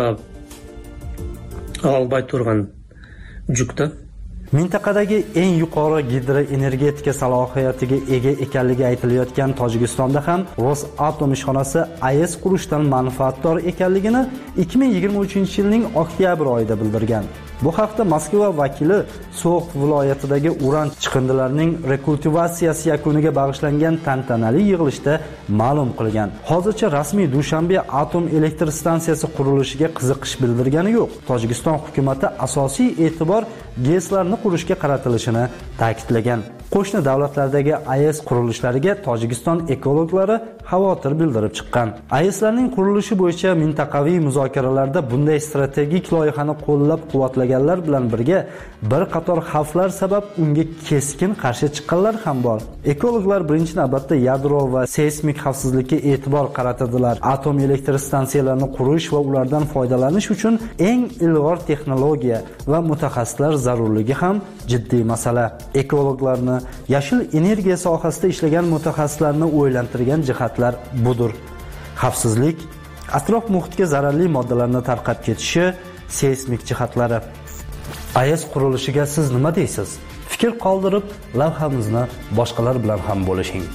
албай турган жүк да. Mintaqadagi eng yuqori gidroenergetika salohiyatiga ega ekanligi aytilayotgan Tojikistonda ham Rosatom ishxonasi A E S qurishdan manfaatdor ekanligini ikki ming yigirma uchinchi yilning oktyabr oyida bildirgan. Bu haqda Moskva vakili So'x viloyatidagi uran chiqindilarining rekultivatsiyasi yakuniga bag'ishlangan tantanali yig'ilishda ma'lum qilgan. Hozircha rasmiy Dushanbe atom elektr stansiyasi qurilishiga qiziqish bildirgani yo'q. Tojikiston hukumatı asosiy e'tibor GESlarni qurishga qaratilishini ta'kidlagan. Qo'shni davlatlardagi A E S qurilishlariga Tojikiston ekologlari xavotir bildirib chiqqan. A E S'larning qurilishi bo'yicha mintaqaviy muzokaralarda bunday strategik loyihani qo'llab-quvvatlaganlar bilan birga bir qator xavflar sabab unga keskin qarshi chiqqanlar ham bor. Ekologlar birinchi navbatda yadro va seysmik xavfsizlikka e'tibor qaratadilar. Atom elektr stansiyalarini qurish va ulardan foydalanish uchun eng ilg'or texnologiya va mutaxassislar zarurligi ham jiddiy masala. Ekologlarni, yashil energiya sohasida ishlagan mutaxassislarni o'ylantirgan jihatlar budur. Xavfsizlik, atrof muhitga zararli moddalarni tarqab ketishi, seysmik jihatlari. A E S qurilishiga siz nima deysiz? Fikr qoldirib, lavhamizni boshqalar bilan ham bo'lishing.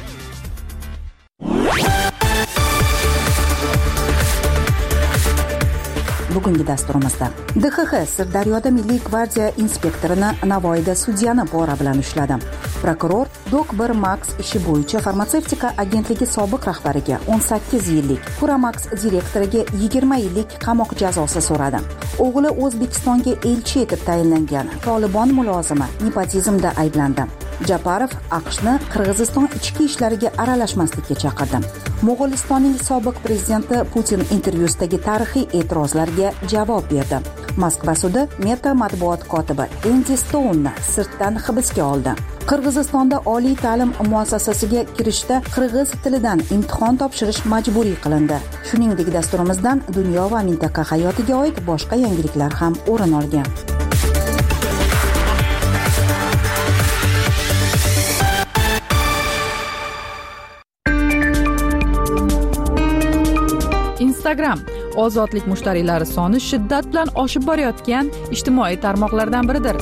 Bugungi dasturimizda D X X Sirdaryoda Milliy gvardiya inspektorini Navoiyda sudyani pora bilan ushladi. Prokuror Dok bir Max ishi bo'yicha farmatsevtika agentligi sobiq rahbariga o'n sakkiz yillik, Kuramax direktoriga yigirma yillik qamoq jazosi so'radi. O'g'li O'zbekistonga elchi etib tayinlangan Tolibon mulozimi nepotizmda ayblandi. Japarov AQShni Qirg'iziston ichki ishlariga aralashmaslikka chaqirdi. Mo'g'ulistonning sobiq prezidenti Putin intervyusidagi tarixiy e'tirozlarga javob berdi. Moskva sudi Meta matbuot kotibi Endi Stounni sirtdan hibsga oldi. Qirg'izistonda oliy ta'lim muassasasiga kirishda qirg'iz tilidan imtihon topshirish majburiy qilindi. Shuningdek, dasturimizdan dunyo va mintaqa hayotiga oid boshqa yangiliklar ham o'rin olgan. Instagram ozodlik mushtariylari soni shiddat bilan oshib borayotgan ijtimoiy tarmoqlardan biridir.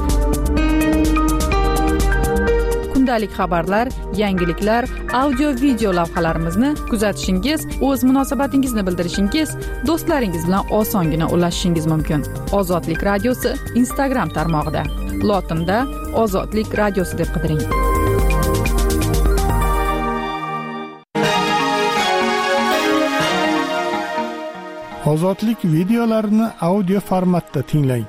Kundalik xabarlar, yangiliklar, audio video lavhalarimizni kuzatishingiz, o'z munosabatingizni bildirishingiz, do'stlaringiz bilan osongina ulashishingiz mumkin. Ozodlik radiosi Instagram tarmog'ida. Lotinda Ozodlik radiosi deb qidiring. Ozodlik videolarini audio formatda tinglang.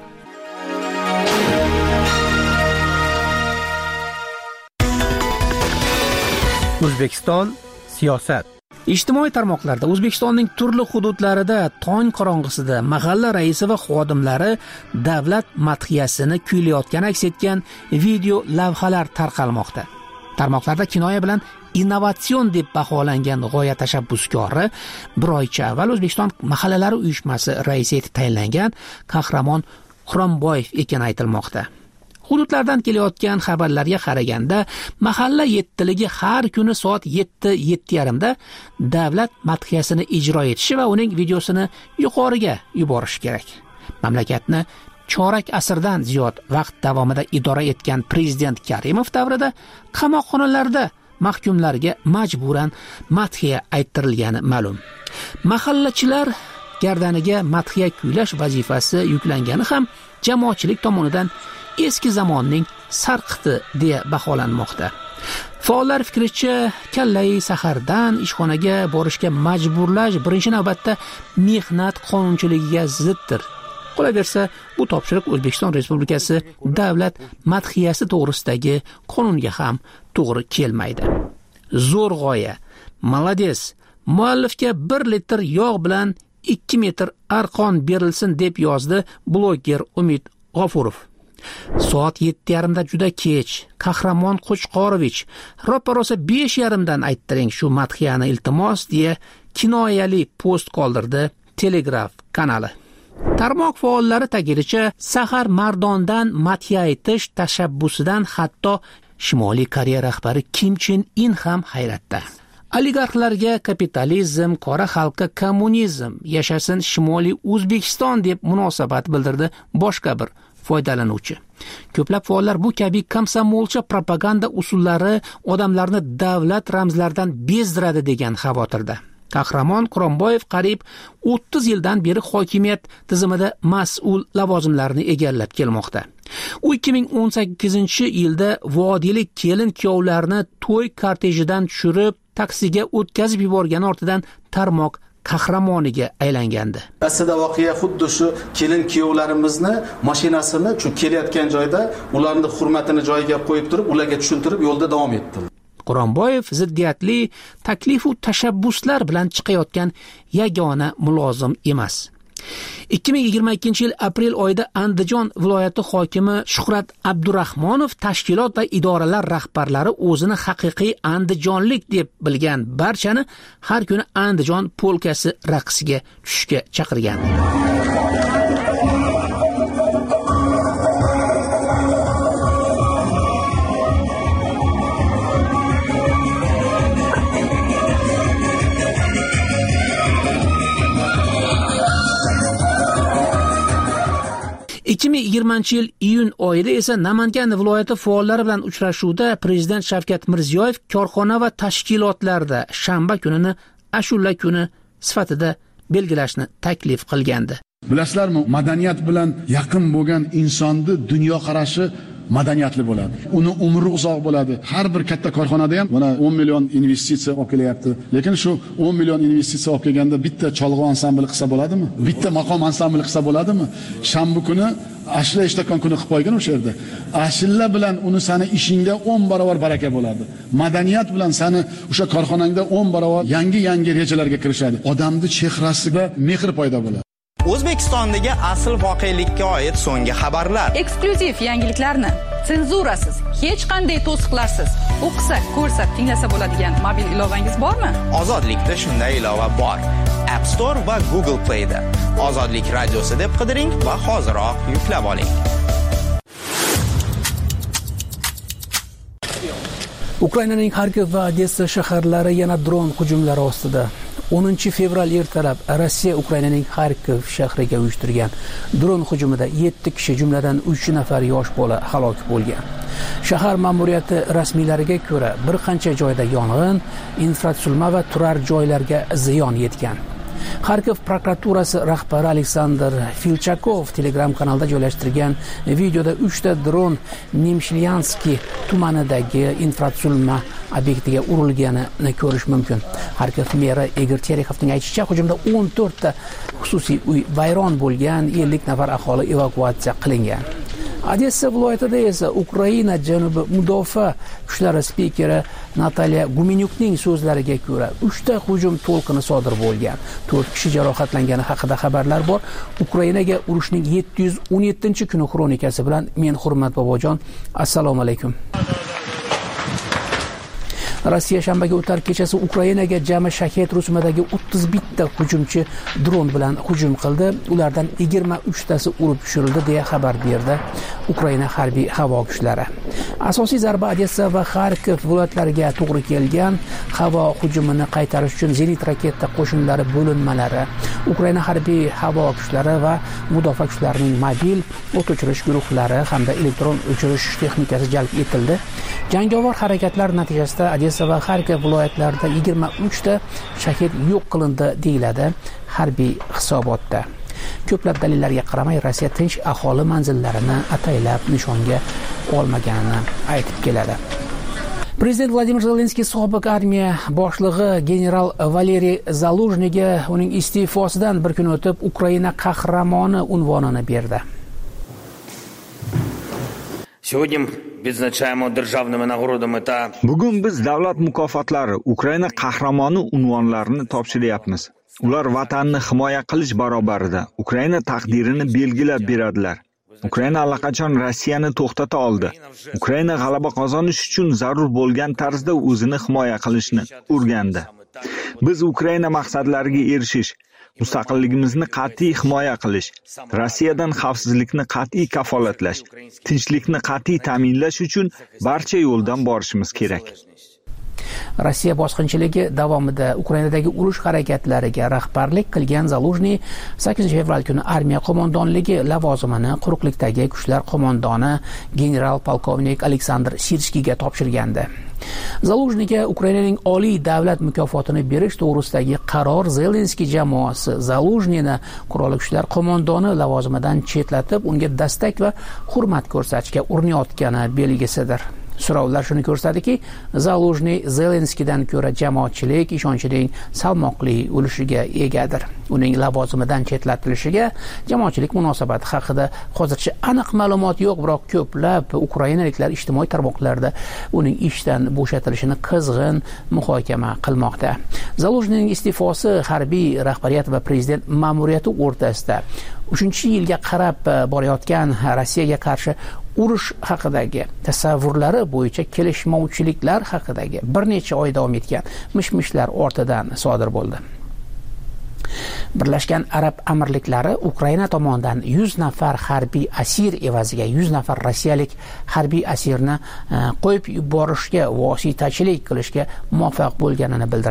O'zbekiston siyosat. Ijtimoiy tarmoqlarda O'zbekistonning turli hududlarida tong qorong'isida mahalla raisi va xodimlari davlat madhiyasini kuylayotgani aks etgan video lavhalar tarqalmoqda. Tarmoqlarda kinoya bilan innovatsion deb baholangan g'oya tashabbuskori bir oycha avval O'zbekiston mahallalari uyushmasi raisi etib tayinlangan Qahramon Quronboyev ekani aytilmoqda. Hududlardan kelayotgan xabarlarga qaraganda, mahalla yettiligi har kuni soat yetti yetti yarim da davlat madhiyasini ijro etishi va uning videosini yuqoriga yuborish kerak. Mamlakatni chorak asrdan ziyod vaqt davomida idora etgan prezident Karimov davrida qamoqxonalarda mahkumlarga majburan madhiya ayttirilgani ma'lum. Mahallachilar gardaniga madhiya kuylash vazifasi yuklangani ham jamoatchilik tomonidan eski zamonning sarqiti deya baholanmoqda. Faollar fikricha, kallai sahardan ishxonaga borishga majburlash birinchi navbatda mehnat qonunchiligiga ziddir. Qolaversa, bu topshiriq O'zbekiston Respublikasi davlat madhiyasi to'g'risidagi qonunga ham to'g'ri kelmaydi. Zo'r g'oya. Malades. Muallifga bir litr yog' bilan ikki metr arqon berilsin deb yozdi bloger Umid G'ofurov. Soat yetti yarim da juda kech. Qahramon Qo'chqorovich, ro'parosa besh yarim dan ayttiring shu madhiyani iltimos deya kinoyali post qoldirdi Telegraf kanali. Tarmoq faollari ta'kidincha, Sahar Mardondan madhiya aytish tashabbusidan hatto Shimoliy Koreya rahbari Kim Chen In ham hayratda. Oligarxlarga kapitalizm, qora xalqqa kommunizm, yashasin Shimoliy O'zbekiston deb munosabat bildirdi boshqa bir foydalanuvchi. Ko'plab faollar bu kabi komsomolcha propaganda usullari odamlarni davlat ramzlaridan bezdiradi degan xavotirda. Qahramon Quronboyev qariyb o'ttiz yildan beri hokimiyat tizimida mas'ul lavozimlarni egallab kelmoqda. U ikki ming o'n sakkizinchi yilda vodiylik kelin kuyovlarni to'y kortejidan tushirib, taksiga o'tkazib yuborgani ortidan tarmoq qahramoniga aylangandi. Aslida voqea xuddi shu kelin kuyovlarimizni mashinasini shu kelayotgan joyda ularning hurmatini joyiga qo'yib turib, ularga tushuntirib yo'lda davom etdi. Quronboyev ziddiyatli taklif va tashabbuslar bilan chiqayotgan yagona mulozim emas. ikki ming yigirma ikkinchi yil aprel oyida Andijon viloyati hokimi Shuhrat Abdurahmonov tashkilot va idoralar rahbarlari o'zini haqiqiy andijonlik deb bilgan barchani har kuni Andijon polkasi raqsiga tushishga chaqirgan. ikki ming yigirmanchi yil iyun oyida esa Namangan viloyati faollari bilan uchrashuvda prezident Shavkat Mirziyoyev korxona va tashkilotlarda shanba kunini ashula kuni sifatida belgilashni taklif qilgandi. Bilasizlarmi, madaniyat bilan yaqin bo'lgan insonni dunyoqarashi madaniyatli bo'ladi. Uni umri uzoq bo'ladi. Har bir katta korxonada ham mana o'n million investitsiya olib kelyapti. Lekin shu o'n million investitsiya olib kelganda bitta cholg'u ansambli qilsa bo'ladimi? Bitta maqom ansambli qilsa bo'ladimi? Shanba kuni ashla ishtakon kuni qilib qo'ygan o'sha yerda. Ashilla bilan uni sani ishingda o'n barobar baraka bo'ladi. Madaniyat bilan sani o'sha korxonangda o'n barobar yangi-yangi rejalarga kirishadi. Odamning chehrasida mehr paydo bo'ladi. O'zbekistondagi asl voqelikka oid so'nggi xabarlar. Eksklyuziv yangiliklarni senzurasiz, hech qanday to'siqlarsiz o'qisa, ko'rsa, tinglasa bo'ladigan mobil ilovangiz bormi? Ozodlikda shunday ilova bor. App Store va Google Play da Ozodlik radiosi deb qidiring va hoziroq yuklab oling. Ukrainaning Xarkov va Odessa shaharlari yana dron hujumlari ostida. o'ninchi fevral ertalab Rossiya Ukrainaning Xarkov shahriga uyushtirgan dron hujumida yetti kishi, jumladan uch nafar yosh bola halok bo'lgan. Shahar ma'muriyati rasmiylariga ko'ra, bir qancha joyda yong'in, infratuzilma va turar joylarga ziyon yetgan. Xarkov prokuraturasi rahbari Aleksandr Filchakov Telegram kanalida joylashtirgan videoda uchta dron Nimshlyanskiy tumanidagi infratuzilma obyektiga urilganini ko'rish mumkin. Xarkov meri Igor Terekhovning aytishicha, hujumda o'n to'rtta xususiy uy vayron bo'lgan, ellik nafar aholi evakuatsiya qilingan. Odessa viloyatida esa Ukraina janubi mudofaa kuchlari spikeri Natalya Gumenyukning so'zlariga ko'ra, uchta hujum to'lqini sodir bo'lgan. to'rt kishi jarohatlangani haqida xabarlar bor. Ukrainaga urushning yetti yuz o'n yettinchi kuni xronikasi bilan men Hurmat Bobojon. Assalomu alaykum. Rossiya shanbaga o'tar kechasi Ukrainaga jami Shahed rusumidagi o'ttiz bitta hujumchi dron bilan hujum qildi. Ulardan yigirma uchtasi urib tushirildi deya xabar berdi Ukraina harbiy havo kuchlari. Asosiy zarba Odessa va Xarkov viloyatlariga to'g'ri kelgan. Havo hujumini qaytarish uchun zenit raketa qo'shinlari bo'linmalari, Ukraina harbiy havo kuchlari va mudofaa kuchlarining mobil o't o'chirish guruhlari hamda elektron o'chirish texnikasi jalb etildi. Jangovar harakatlar natijasida Odessa va Xarkov viloyatlarida yigirma uchta shahid yo'q qilindi deyiladi harbiy hisobotda. Ko'plab dalillarga qaramay Rossiya tinch aholi manzillarini ataylab nishonga olmaganini aytib keladi. Prezident Vladimir Zelenskiy sobiq armiya boshlig'i general Valeriy Zaluzhniyga uning iste'fosidan bir kun o'tib Ukraina qahramoni unvonini berdi. Bugun biz davlat mukofotlari, Ukraina qahramoni unvonlarini topshiryapmiz. Ular vatanni himoya qilish barobarida Ukraina taqdirini belgilab beradilar. Ukraina allaqachon Rossiyani to'xtata oldi. Ukraina g'alaba qozonish uchun zarur bo'lgan tarzda o'zini himoya qilishni o'rgandi. Biz Ukraina maqsadlariga erishish, mustaqilligimizni qat'iy himoya qilish, Rossiyadan xavfsizlikni qat'iy kafolatlash, tinchlikni qat'iy ta'minlash uchun barcha yo'ldan borishimiz kerak. Rossiya bosqinchiligi davomida Ukrainadagi urush harakatlariga rahbarlik qilgan Zaluzhniy sakkizinchi fevral kuni armiya qo'mondonligi lavozimini quruqlikdagi kuchlar qo'mondoni general polkovnik Aleksandr Sirskiyga topshirgandi. Zaluzhniyga Ukrainaning oliy davlat mukofotini berish to'g'risidagi qaror Zelenskiy jamoasi Zaluzhniyni qurolli kuchlar qo'mondoni lavozimidan chetlatib, unga dastak va hurmat ko'rsatishga urinayotgani belgisidir. So'rovlar shuni ko'rsatdiki, Zaluzhniy Zelenskiydan ko'ra jamoatchilik ishonchining salmoqli ulushga egadir. Uning lavozimidan chetlatilishiga jamoatchilik munosabati haqida hozircha aniq ma'lumot yo'q, biroq ko'plab ukrainaliklar ijtimoiy tarmoqlarda uning ishdan bo'shatilishini qizg'in muhokama qilmoqda. Zaluzhniyning iste'fosi harbiy rahbariyat va prezident ma'muriyati o'rtasida uchinchi yilga qarab borayotgan Rossiyaga qarshi urush haqidagi tasavvurlari bo'yicha kelishmovchiliklar haqidagi bir necha oy davom etgan mish-mishlar ortidan sodir bo'ldi. Birlashgan Arab Amirliklari Ukraina tomonidan yuz nafar harbiy asir evaziga yuz nafar rossiyalik harbiy asirni qo'yib yuborishga vositachilik qilishga muvaffaq bo'lganini bildirdi.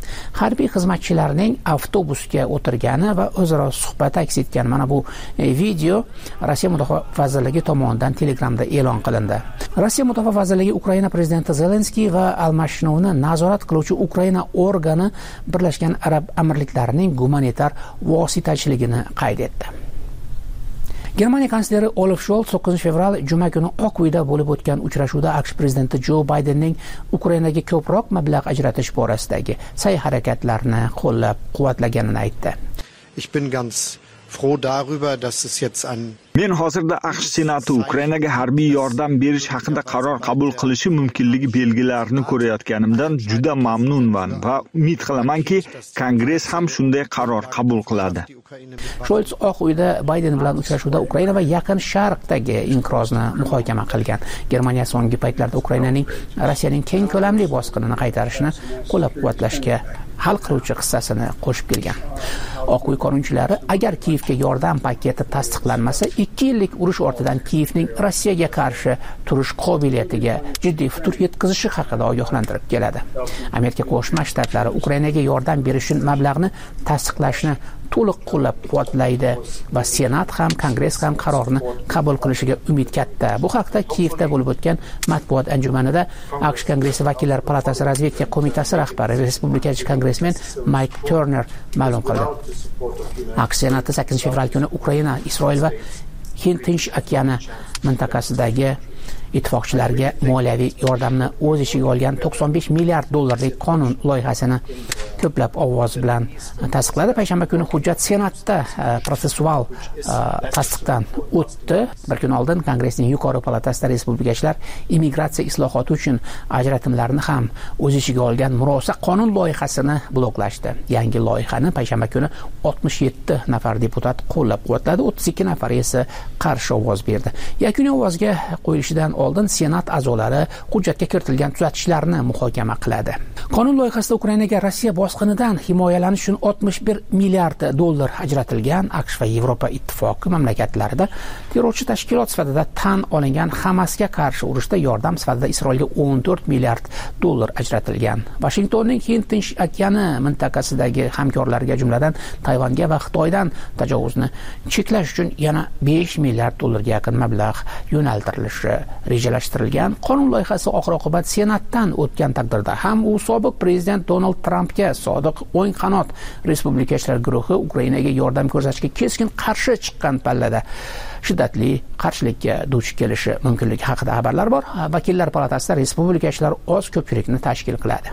harbiy xizmatchilarning avtobusga o'tirgani va o'zaro suhbat aks etgan mana bu video Rossiya Mudofaa vazirligi tomonidan Telegramda e'lon qilindi. Rossiya Mudofaa vazirligi Ukraina prezidenti Zelenskiy va almashinuvni nazorat qiluvchi Ukraina organi Birlashgan Arab Amirliklarining gumanitar vositachiligini qayd etdi. Germaniya kansleri Olaf Scholz to'qqizinchi fevral juma kuni Oq uyda bo'lib o'tgan uchrashuvda AQSh prezidenti Jo Baydenning Ukrainaga ko'proq mablag' ajratish borasidagi sa'y-harakatlarini qo'llab-quvvatlaganini aytdi. Ich bin ganz froh darüber, dass es jetzt ein Men hozirda AQSh Senati Ukrainaga harbiy yordam berish haqida qaror qabul qilishi mumkinligi belgilarini ko'rayotganimdan juda mamnunman va umid qilamanki, Kongress ham shunday qaror qabul qiladi. Scholz Oq uyda Bayden bilan uchrashuvda Ukraina va Yaqin Sharqdagi inqirozni muhokama qilgan. Germaniya so'nggi paytlarda Ukrainaning Rossiyaning keng ko'lamli bosqinini qaytarishni qo'llab-quvvatlashga hal qiluvchi hissasini qo'shib kelgan. Oq uy qonunchilari agar Kiyevga yordam paketi tasdiqlanmasa, ikki yillik urush ortidan Kiyevning Rossiyaga qarshi turish qobiliyatiga jiddiy futur yetkazishi haqida ogohlantirib keladi. Amerika Qo'shma Shtatlari Ukrainaga yordam berish uchun mablag'ni tasdiqlashni to'liq qo'llab-quvvatlaydi va Senat ham, Kongress ham qarorni qabul qilishiga umid katta. Bu haqda Kiyevda bo'lib o'tgan matbuot anjumanida AQSh Kongressi vakillar palatasi razvedka qo'mitasi rahbari respublikachi kongressmen Mayk Turner ma'lum qildi. AQSh Senati sakkizinchi fevral kuni Ukraina, Isroil va Hind Tinch okeani mintaqasidagi ittifoqchilarga moliyaviy yordamni o'z ichiga olgan to'qson besh milliard dollarlik qonun loyihasini ko'plab ovoz bilan tasdiqladi. Payshanba kuni hujjat Senatda protsessual tasdiqdan o'tdi. Bir kun oldin Kongressning yuqori palatasida respublikachilar immigratsiya islohoti uchun ajratimlarni ham o'z ichiga olgan murosa qonun loyihasini bloklashdi. Yangi loyihani payshanba kuni oltmish yetti nafar deputat qo'llab-quvvatladi, o'ttiz ikki nafar esa qarshi ovoz berdi. Yakuniy ovozga qo'yilishidan oldin Senat a'zolari hujjatga kiritilgan tuzatishlarni muhokama qiladi. Qonun loyihasida Ukrainaga Rossiya bosqinidan himoyalanish uchun oltmish bir milliard dollar ajratilgan. AQSh va Yevropa ittifoqi mamlakatlarida terrorchi tashkilot sifatida tan olingan Hamasga qarshi urushda yordam sifatida Isroilga o'n to'rt milliard dollar ajratilgan. Washingtonning Hind Tinch okeani mintaqasidagi hamkorlariga, jumladan Tayvanga va Xitoydan tajovuzni cheklash uchun yana besh milliard dollarga yaqin mablag' yo'naltirilishi rejalashtirilgan. Qonun loyihasi oxir-oqibat Senatdan o'tgan taqdirda ham u sobiq prezident Donald Trampga sodiq o'ng qanot respublikachilar guruhi Ukrainaga yordam ko'rsatishga keskin qarshi chiqqan pallada shiddatli qarshilikka duch kelishi mumkinligi haqida xabarlar bor. Vakillar palatasida respublikachilar oz ko'pchilikni tashkil qiladi.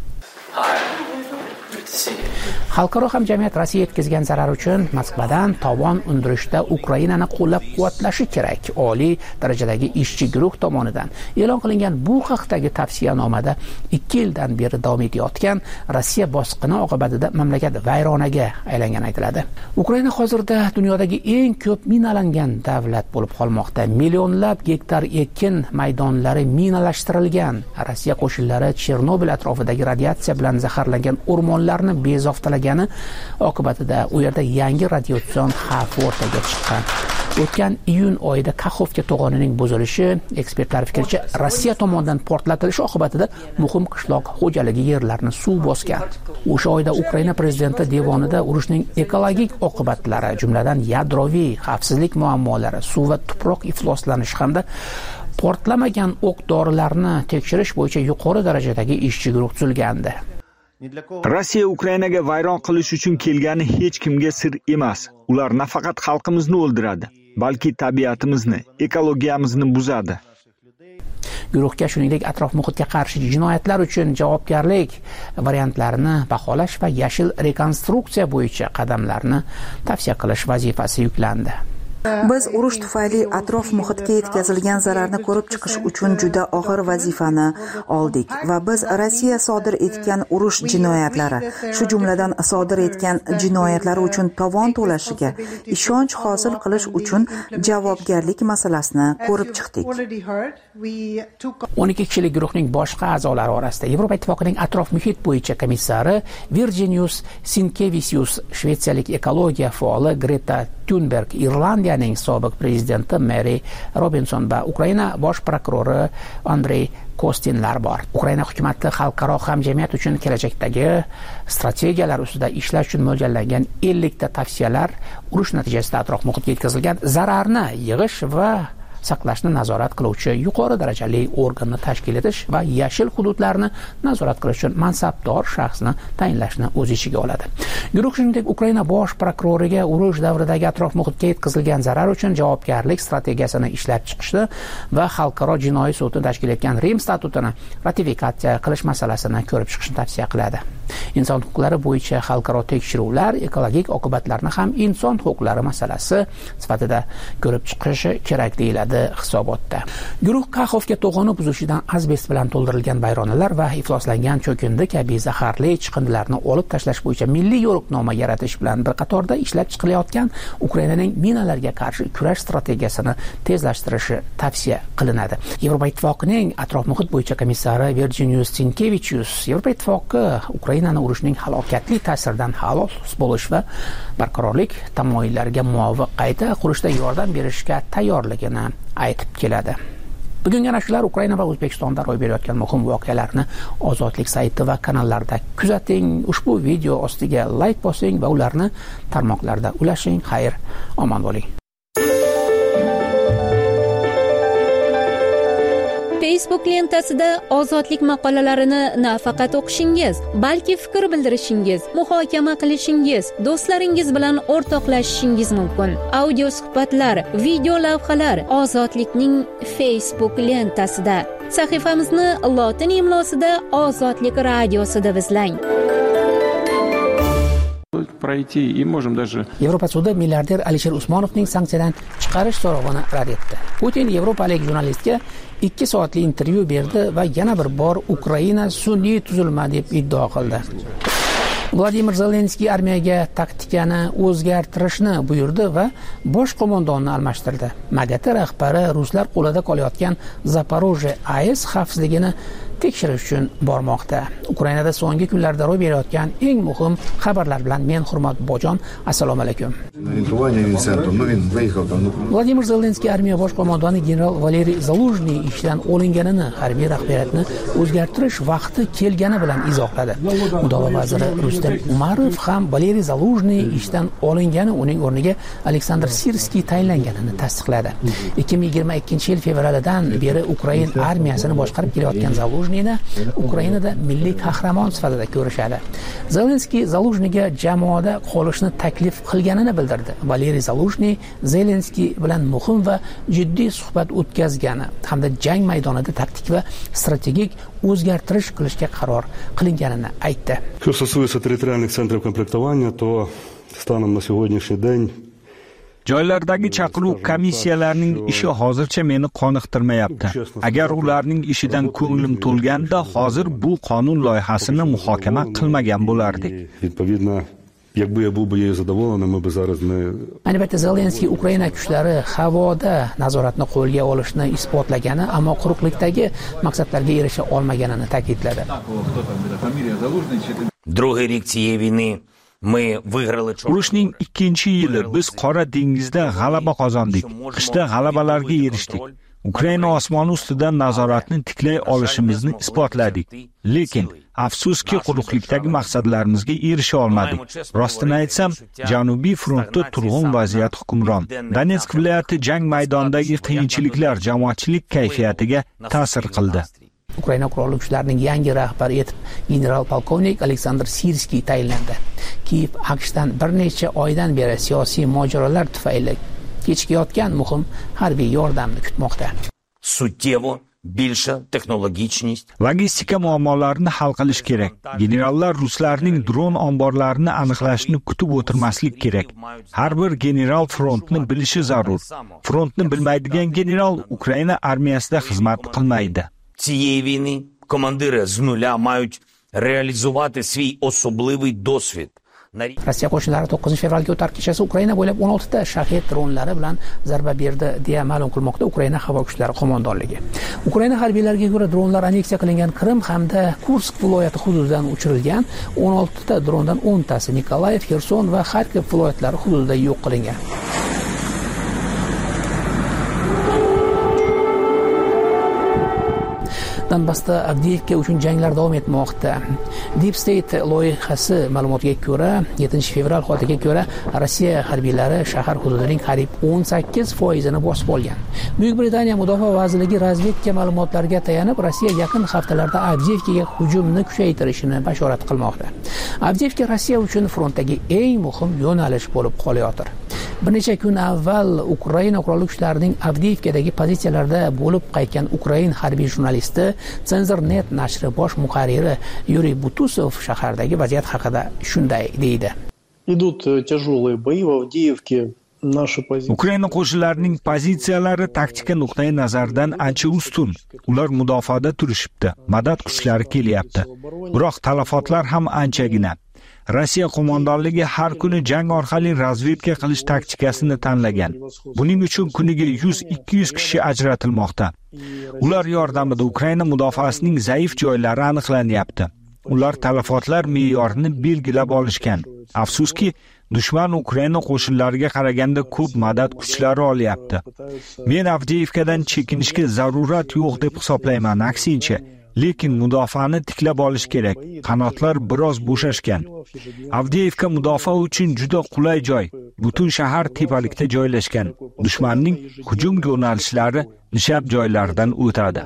Xalqaro hamjamiyat Rossiya yetkazgan zarar uchun Moskvadan tovon undirishda Ukrainani qo'llab-quvvatlashi kerak. Oliy darajadagi ishchi guruh tomonidan e'lon qilingan bu haqdagi tavsiyanomada ikki yildan beri davom etayotgan Rossiya bosqini oqibatida mamlakat vayronaga aylangani aytiladi. Ukraina hozirda dunyodagi eng ko'p minalangan davlat bo'lib qolmoqda. Millionlab gektar ekin maydonlari minalashtirilgan. Rossiya qo'shinlari Chernobil atrofidagi radiatsiya bilan zaharlangan o'rmonlarni bezoftalagan oqibatida u yerda yangi radiatsion xavf o'rtaga chiqqan. O'tgan iyun oyida Kakhovka to'g'onining buzilishi, ekspertlar fikricha Rossiya tomonidan portlatilishi oqibatida muhim qishloq xo'jaligi yerlarini suv bosgan. O'sha oyda Ukraina prezidenti devonida urushning ekologik oqibatlari, jumladan yadroviy xavfsizlik muammolari, suv va tuproq ifloslanishi hamda portlamagan o'q dorilarni tekshirish bo'yicha yuqori darajadagi ishchi guruh tuzilgandi. Rossiya Ukrainaga vayron qilish uchun kelgani hech kimga sir emas. Ular nafaqat xalqimizni o'ldiradi, balki tabiatimizni, ekologiyamizni buzadi. Guruhga shuningdek atrof muhitga qarshi jinoyatlar uchun javobgarlik variantlarini baholash va yashil rekonstruksiya bo'yicha qadamlarni tavsiya qilish vazifasi yuklandi. Biz urush tufayli atrof muhitga yetkazilgan zararni ko'rib chiqish uchun juda og'ir vazifani oldik va biz Rossiya sodir etgan urush jinoyatlari, shu jumladan sodir etgan jinoyatlari uchun tovon to'lashiga ishonch hosil qilish uchun javobgarlik masalasini ko'rib chiqdik. o'n ikki kishilik guruhning boshqa a'zolari orasida Yevropa ittifoqining atrof muhit bo'yicha komissari Virginius Sinkevicius, shvetsiyalik ekologiya faoli Greta Thunberg, Irlandiya Rossiyaning sobiq prezidenti Meri Robinson va Ukraina bosh prokurori Andrey Kostinlar bor. Ukraina hukumati xalqaro hamjamiyat uchun kelajakdagi strategiyalar ustida ishlash uchun mo'ljallangan ellik ta tavsiyalar urush natijasida atrof muhitga yetkazilgan zararni yig'ish va saqlashni nazorat qiluvchi yuqori darajali organni tashkil etish va yashil hududlarni nazorat qilish uchun mansabdor shaxsni tayinlashni o'z ichiga oladi. Guruh shuningdek Ukraina bosh prokuroriga urush davridagi atrof muhitga yetkazilgan zarar uchun javobgarlik strategiyasini ishlab chiqishni va xalqaro jinoiy sudni tashkil etgan Rim statutini ratifikatsiya qilish masalasini ko'rib chiqishni tavsiya qiladi. Inson huquqlari bo'yicha xalqaro tekshiruvlar ekologik oqibatlarni ham inson huquqlari masalasi sifatida ko'rib chiqishi kerak deyiladi hisobotda. Guruh Kaxovga to'g'oni buzishidan asbest bilan to'ldirilgan bayronalar va ifloslangan cho'kindi kabi zaharli chiqindilarni olib tashlash bo'yicha milliy yo'riqnoma yaratish bilan bir qatorda ishlab chiqilayotgan Ukrainaning minalarga qarshi kurash strategiyasini tezlashtirishi tavsiya qilinadi. Yevropa Ittifoqining atrof muhit bo'yicha komissari Virginijus Sinkevichius Yevropa Ittifoqi Ukrainani urushning halokatli ta'siridan xalos bo'lish va barqarorlik tamoyillariga muvofiq qayta qurishda yordam berishga tayyorligini aytib keladi. Bugun yana shular Ukraina va O'zbekistonda ro'y berayotgan muhim voqealarni Ozodlik sayti va kanallarida kuzating. Ushbu video ostiga like bosing va ularni tarmoqlarda ulashing. Xayr, omon bo'ling. Facebook lentasida ozodlik maqolalarini nafaqat o'qishingiz, balki fikr bildirishingiz, muhokama qilishingiz, do'stlaringiz bilan o'rtoqlashishingiz mumkin. Audio suhbatlar, video lavhalar Ozodlikning Facebook lentasida. Sahifamizni lotin imlosida Ozodlik radiosida izlang. пройти и можем даже Yevropa sudi milliarder Alisher Usmonovning sanksiyadan chiqarish so'rovini rad etdi. Putin yevropalik jurnalistga ikki soatli intervyu berdi va yana bir bor Ukraina sun'iy tuzilma deb iddao qildi. Vladimir Zelenskiy armiyaga taktikani o'zgartirishni buyurdi va bosh qo'mondonni almashtirdi. MAGATE rahbari ruslar qo'lida qolayotgan Zaporojye A E S xavfsizligini tekshirish uchun bormoqda. Ukrainada so'nggi kunlarda ro'y berayotgan eng muhim xabarlar bilan men Hurmat Bojon, assalomu alaykum. Vladimir Zelenskiy armiya bosh qo'mondoni general Valeriy Zaluzhniy ishdan olinganini, harbiy rahbariyatni o'zgartirish vaqti kelgani bilan izohladi. Mudofaa vaziri Rustam Umarov ham Valeriy Zaluzhniy ishdan olingani, uning o'rniga Aleksandr Sirskiy tayinlanganini tasdiqladi. ikki ming yigirma ikkinchi yil fevralidan beri Ukraina armiyasini boshqarib kelayotgan Zaluzhniy Ukrainada milliy qahramon sifatida ko'rishadi. Zelenskiy Zaluzhniyga jamoada qolishni taklif qilganini bildirdi. Valeriy Zaluzhniy Zelenskiy bilan muhim va jiddiy suhbat o'tkazgani hamda jang maydonida taktik va strategik o'zgartirish qilishga qaror qilinganini aytdi. Что касается территориальных центров комплектования, то станом на сегодняшний день Joylardagi chaqiruv komissiyalarining ishi hozircha meni qoniqtirmayapti. Agar ularning ishidan ko'nglim to'lganda, hozir bu qonun loyihasini muhokama qilmagan bo'lardik. Якби я був би її задоволений, ми б зараз не... Albatta Zelenskiy Ukraina kuchlari havoda nazoratni qo'lga olishni isbotlagani, ammo quruqlikdagi maqsadlarga erisha olmaganini ta'kidladi. Другий рік цієї війни ми виграли. Urushning ikkinchi yili biz Qora dengizda g'alaba qozondik. Qishda g'alabalarga erishdik. Ukraina osmoni ustidan nazoratni tiklay olishimizni isbotladik. Lekin afsuski quruqlikdagi maqsadlarimizga erisha olmadik. Rostini aytsam, Janubiy frontda turg'un vaziyat hukmron. Donetsk viloyati jang maydonidagi qiyinchiliklar jamoatchilik kayfiyatiga ta'sir qildi. Ukraina qurolli kuchlarining yangi rahbari etib general polkovnik Aleksandr Sirskiy tayinlandi. Kiyev AQShdan bir necha oydan beri siyosiy mojarolar tufayli kechikayotgan muhim harbiy yordamni kutmoqda. Suttyevo bilsha texnologichность. Logistika muammolarini hal qilish kerak. Generallar ruslarning dron omborlarini aniqlashni kutib o'tirmaslik kerak. Har bir general frontni bilishi zarur. Frontni bilmaydigan general Ukraina armiyasida xizmat qilmaydi. Цієї війни командири з нуля мають реалізувати свій особливий досвід. Rossiya qo'shinlari to'qqizinchi fevralga o'tar kechasi Ukraina bo'ylab o'n olti ta shahed dronlari bilan zarba berdi deya ma'lum qilmoqda Ukraina havo kuchlari qo'mondonligi. Ukraina harbiylariga ko'ra dronlar anneksiya qilingan Qrim hamda Kursk viloyati hududidan uchirilgan. o'n olti ta drondan o'ntasi Nikolayev, Xerson va Xarkov viloyatlari hududida yo'q qilingan. Donbassda Avdiivka uchun janglar davom etmoqda. Deep State loyihasi ma'lumotiga ko'ra, yettinchi fevral hotiga ko'ra Rossiya harbiylari shahar hududining qariyb o'n sakkiz foizini bosib olgan. Buyuk Britaniya Mudofaa vazirligi razvedka ma'lumotlariga tayanib, Rossiya yaqin haftalarda Avdiivkaga hujumni kuchaytirishini bashorat qilmoqda. Avdiivka Rossiya uchun frontdagi eng muhim yo'nalish bo'lib qolayotir. Bir necha kun avval Ukraina qurolli kuchlarining Avdiivkadagi pozitsiyalarda bo'lib qaytgan Ukrain harbiy jurnalisti Cenzor.net nashri bosh muharriri Yuriy Butusov shahardagi vaziyat haqida shunday deydi. Идут тяжелые бои в Авдеевке. Ukraina qo'shinlarining pozitsiyalari taktika nuqtai nazaridan ancha ustun. Ular mudofaada turishibdi. Madad kuchlari kelyapti. Biroq talafotlar ham anchagina. Rossiya qo'mondonligi har kuni jang orqali razvedka qilish taktikasini tanlagan. Buning uchun kuniga yuz ikki yuz kishi ajratilmoqda. Ular yordamida Ukraina mudofaasining zaif joylari aniqlanyapti. Ular talafotlar me'yorini belgilab olishgan. Afsuski, dushman Ukraina qo'shinlariga qaraganda ko'p madad kuchlari olyapti. Men Avdiivkadan chekinishga zarurat yo'q deb hisoblayman, aksincha. Lekin mudofaani tiklab olish kerak. Qanotlar biroz bo'shashgan. Avdiivka mudofaa uchun juda qulay joy. Butun shahar tepalikda joylashgan. Dushmanning hujum yo'nalishlari nishab joylardan o'tadi.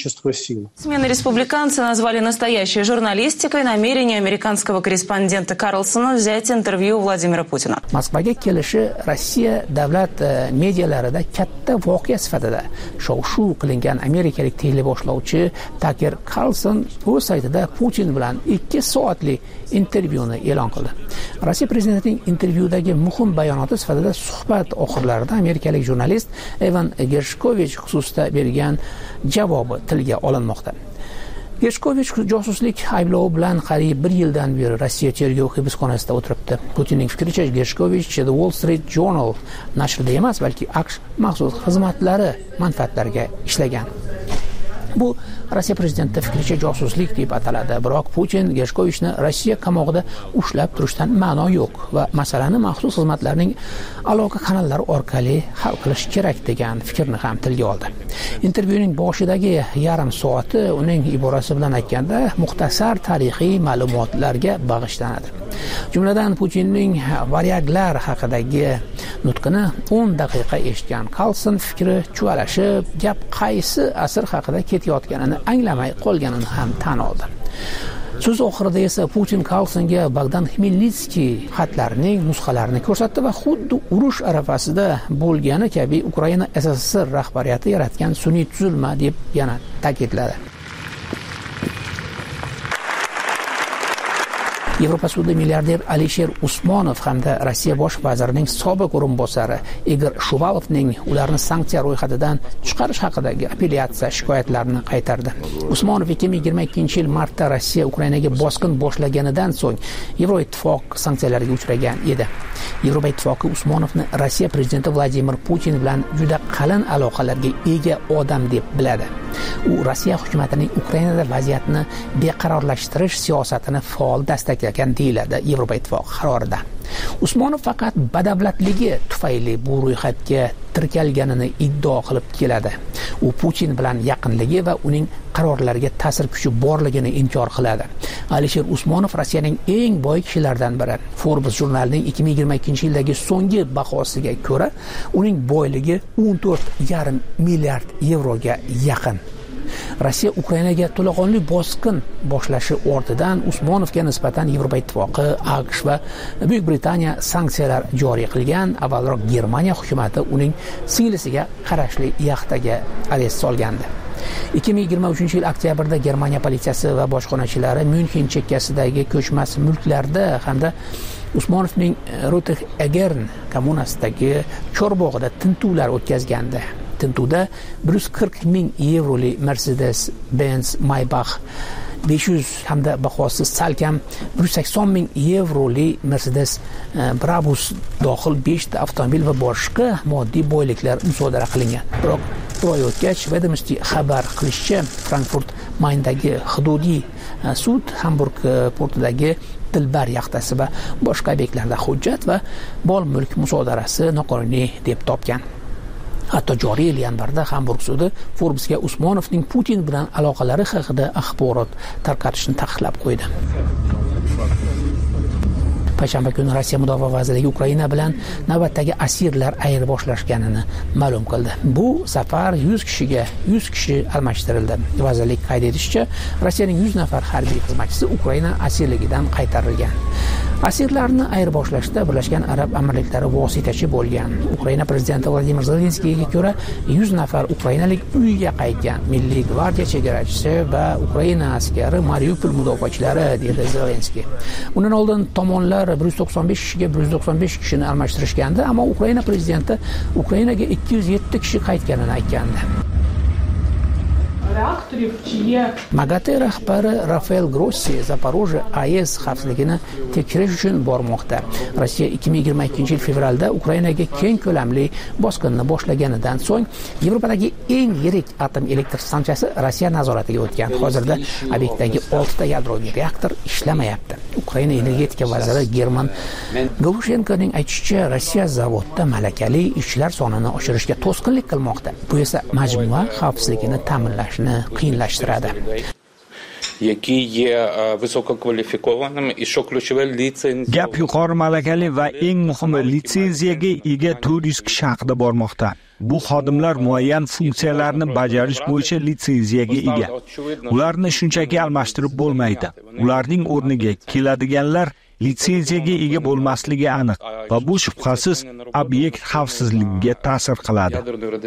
Смены республиканцы назвали настоящей журналистикой намерение американского корреспондента Карлсона взять интервью у Владимира Путина. Moskvaga kelishi Rossiya davlat medialarida katta voqea sifatida shov-shuv qilingan amerikalik teleboshlovchi Taker Carlson o'z saytida Putin bilan ikki soatlik intervyuni e'lon qildi. Rossiya prezidentining intervyudagi muhim bayonoti sifatida suhbat oxirlarida amerikalik jurnalist Evan Gershkovich xususida bergan javobi tilga olinmoqda. Gershkovich josuslik ayblovi bilan qariyb bir yildan beri Rossiya tergov hibsxonasida o'tiribdi. Putinning fikricha, Gershkovich The Wall Street Journal nashrida emas, balki AQSh maxsus xizmatlari manfaatlariga ishlagan. Bu Rossiya prezidenti fikricha josuslik deb ataladi. Biroq Putin Gershkovichni Rossiya qamog'ida ushlab turishdan ma'no yo'q va masalani maxsus xizmatlarning aloqa kanallari orqali hal qilish kerak degan fikrni ham tilga oldi. Intervyuning boshidagi yarim soati uning iborasi bilan aytganda muxtasar tarixiy ma'lumotlarga bag'ishlanadi. Jumladan Putinning varyaglar haqidagi nutqini o'n daqiqa eshitgan Carlson fikri chuvalashib, gap qaysi asr haqida ketayotganini anglamay qolganini ham tan oldi. So'z oxirida esa Putin Carlsonga Bogdan Xmelnitskiy xatlarining nusxalarini ko'rsatdi va xuddi urush arafasida bo'lgani kabi Ukraina S S S R rahbariyati yaratgan sun'iy tuzilma deb yana ta'kidladi. Yevropa sudi milliarder Alisher Usmonov hamda Rossiya bosh vazirining sobiq o'rinbosari Igor Shuvalovning ularni sanksiya ro'yxatidan chiqarish haqidagi apellyatsiya shikoyatlarini qaytardi. Usmonov ikki ming yigirma ikkinchi yil martda Rossiya Ukrainaga bosqin boshlaganidan so'ng Yevroittifoq sanksiyalarga uchragan edi. Yevropa ittifoqi Usmonovni Rossiya prezidenti Vladimir Putin bilan juda qalin aloqalarga ega odam deb biladi. U Rossiya hukumatining Ukrainada vaziyatni beqarorlashtirish siyosatini faol dastaqlagan deyiladi Yevropa ittifoqi qarorida. Usmonov faqat badavlatligi tufayli bu ro'yxatga tirkalganini iddao qilib keladi. U Putin bilan yaqinligi va uning qarorlariga ta'sir kuchi borligini inkor qiladi. Alisher Usmonov Rossiyaning eng boy kishilaridan biri. Forbes jurnalining ikki ming yigirma ikkinchi yildagi so'nggi bahosiga ko'ra, uning boyligi o'n to'rt yarim milliard yevroga yaqin. Rossiya Ukrainaga to'laqonli bosqin boshlashi ortidan Usmonovga nisbatan Yevropa ittifoqi, AQSh va Buyuk Britaniya sanksiyalar joriy qilgan. Avvalroq Germaniya hukumati uning singlisiga qarashli yaxtaga arest solgandi. ikki ming yigirma uchinchi yil oktyabrda Germaniya politsiyasi va bojxonachilari Myunxen chekkasidagi ko'chmas mulklarda hamda Usmonovning Roteg-Egern kommunasidagi chorbog'ida tintuvlar o'tkazgandi. Tintuvda bir yuz qirq ming yevroli Mercedes-Benz Maybach besh yuz hamda bahosi salkam bir yuz sakson ming yevroli Mercedes Brabus dohil besh ta avtomobil va boshqa moddiy boyliklar musodara qilingan. Biroq bir oy o'tgach, Vedomosti xabar qilishicha, Frankfurt Mayndagi hududiy sud Hamburg portidagi Dilbar yaxtasi va boshqa obyektlarda hujjat va mol mulk musodarasi noqonuniy deb topgan. Hatto joriy yil yanvarda Hamburg sudi Forbesga Usmonovning Putin bilan aloqalari haqida axborot tarqatishni taqiqlab qo'ydi. Payshanba kuni Rossiya mudofaa vazirligi Ukraina bilan navbatdagi asirlar ayirboshlashganini ma'lum qildi. Bu safar yuz kishiga yuz kishi almashtirildi. Vazirlik qayd etishicha, Rossiyaning yuz nafar harbiy xizmatchisi Ukraina asirligidan qaytarilgan. Asirlarni ayirboshlashda Birlashgan Arab Amirliklari vositachi bo'lgan. Ukraina prezidenti Vladimir Zelenskiyga ko'ra, yuz nafar ukrainalik uyiga qaytgan. Milliy gvardiya chegarachisi va Ukraina askari Mariupol mudofaachilari, dedi Zelenskiy. Undan oldin tomonlar bir yuz to'qson besh kishiga bir yuz to'qson besh kishini almashtirishgandi, ammo Ukraina prezidenti Ukrainaga ikki yuz yetti kishi qaytganini aytgandi. MAGATE rahbari Rafael Grossi Zaporojye A E S xavfsizligini tekshirish uchun bormoqda. Rossiya ikki ming yigirma ikkinchi yil fevralda Ukrainaga keng ko'lamli bosqinni boshlaganidan so'ng Yevropadagi eng yirik atom elektr stansiyasi Rossiya nazoratiga o'tgan. Hozirda obyektdagi oltita yadroviy reaktor ishlamayapti. Ukraina energetika vaziri German Galushenkoning aytishicha, Rossiya zavodda malakali ishchilar sonini oshirishga to'sqinlik qilmoqda. Bu esa majmua xavfsizligini ta'minlashni qiyinlashtiradi. Які є висококваліфікованими і що ключове ліцензія. Gap yuqori malakali va eng muhimi litsenziyaga ega to'rt yuz kishi haqida bormoqda. Bu xodimlar muayyan funksiyalarni bajarish bo'yicha litsenziyaga ega. Ularni shunchaki almashtirib bo'lmaydi. Ularning o'rniga keladiganlar litsenziyaga ega bo'lmasligi aniq va bu shubhasiz obyekt xavfsizligiga ta'sir qiladi.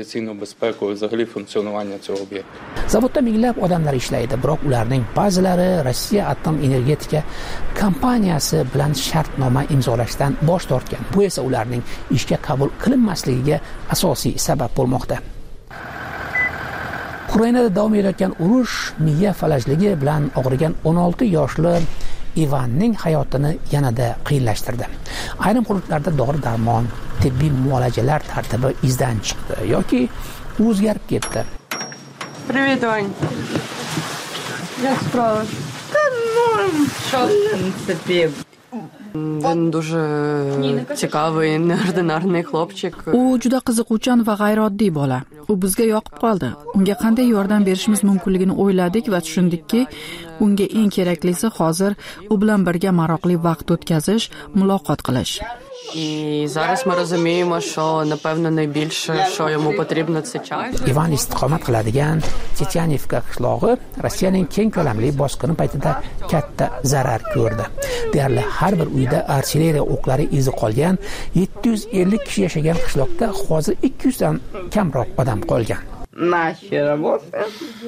Zavodda minglab odamlar ishlaydi, biroq ularning ba'zilari Rossiya atom energetika kompaniyasi bilan shartnoma imzolashdan bosh tortgan. Bu esa ularning ishga qabul qilinmasligiga asosiy sabab bo'lmoqda. Ukrainada davom etayotgan urush miya falajligi bilan og'rigan o'n olti yoshli Ivanning hayotini yanada qiyinlashtirdi. Ayrim hududlarda dori-darmon, tibbiy muolajalar tartibi izdan chiqdi yoki o'zgarib ketdi. Привет, Вань. Як справа? Та норм. Що в принципі? Він дуже цікавий, неординарний хлопчик. U juda qiziquvchan va g'ayrioddiy bola. U bizga yoqib qoldi. Unga qanday yordam berishimiz mumkinligini o'yladik va tushundikki, unga eng keraklisi hozir u bilan birga maroqli vaqt o'tkazish, muloqot qilish. І зараз ми розуміємо, що, напевно, найбільше, що йому потрібно, це час. Ivan istiqomat qiladigan Chechenivka qishlog'i Rossiyaning keng ko'lamli bosqini paytida katta zarar ko'rdi. Deyarli har bir uyda artilleriya o'qlari izi qolgan yetti yuz ellik kishi yashagan qishloqda hozir ikki yuz dan kamroq odam qolgan. Наші роботи.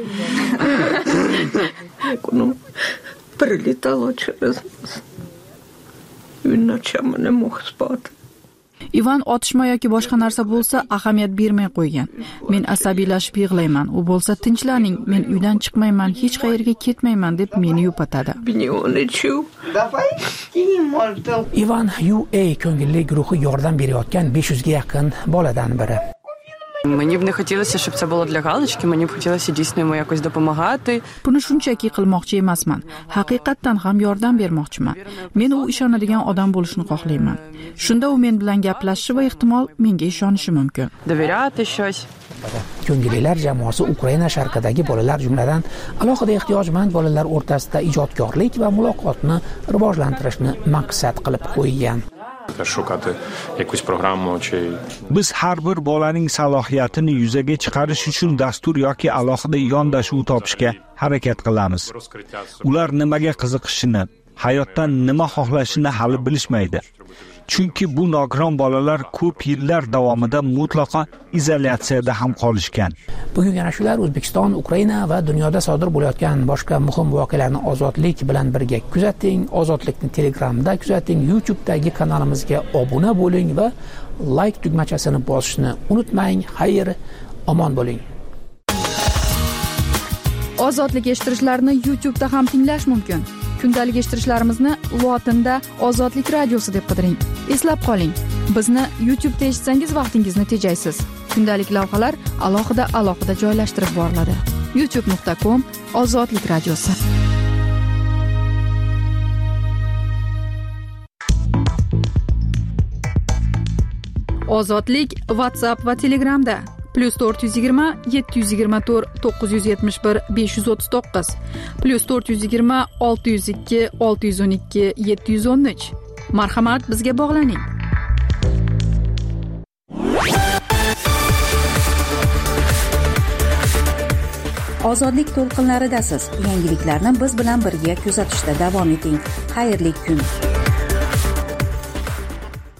Ну, прилітало через нас. Він ночами не мог спати. Ivan otishma yoki boshqa narsa bo'lsa ahamiyat bermay qo'ygan. Men asabiylashib yig'layman. U bo'lsa tinchlaning, men uydan chiqmayman, hech qayerga ketmayman deb meni yupatadi. Ivan U A ko'ngilli guruhi yordam berayotgan besh yuzga yaqin boladan biri. Мені б не хотілося, щоб це було для галочки, мені б хотілося дійсно йому якось допомагати. Buni shunchaki qilmoqchi emasman. Haqiqatdan ham yordam bermoqchiman. Men u ishonadigan odam bo'lishni xohlayman. Shunda u men bilan gaplashishi va ehtimol menga ishonishi mumkin. Доверяти щось. Ko'ngillilar jamoasi Ukraina sharqidagi bolalar, jumladan alohida ehtiyojmand bolalar o'rtasida ijodkorlik va muloqotni rivojlantirishni maqsad qilib qo'ygan. Шукати якусь програму чи Biz har bir bolaning salohiyatini yuzaga chiqarish uchun dastur yoki alohida yondashuv topishga harakat qilamiz. Ular nimaga qiziqishini, hayotdan nima xohlashini hali bilishmaydi. Chunki bu nogiron bolalar ko'p yillar davomida mutlaqo izolyatsiyada ham qolishgan. Bugun yana shular O'zbekiston, Ukraina va dunyoda sodir bo'layotgan boshqa muhim voqealarni Ozodlik bilan birga kuzating. Ozodlikni Telegramda kuzating, YouTube'dagi kanalimizga obuna bo'ling va like tugmachasini bosishni unutmang. Xayr, omon bo'ling. Ozodlik eshittirishlarni YouTube'da ham tinglash mumkin. Kundalik eshittirishlarimizni lotinda Ozodlik radiosi deb qidiring. Eslab qoling, bizni YouTube'da eshitsangiz vaqtingizni tejaysiz. Kundalik lavhalar alohida alohida joylashtirib boriladi. youtube nuqta com Ozodlik radiosi. Ozodlik WhatsApp va Telegramda. plyus to'rt yuz yigirma yetti yuz yigirma to'rt to'qqiz yuz yetmish bir besh yuz o'ttiz to'qqiz plyus to'rt yuz yigirma olti yuz ikki olti yuz o'n ikki yetti yuz o'n uch. Marhamat, bizga bog'laning. Ozodlik to'lqinlaridasiz. Yangiliklarni biz bilan birga kuzatishda davom eting. Xayrli kun.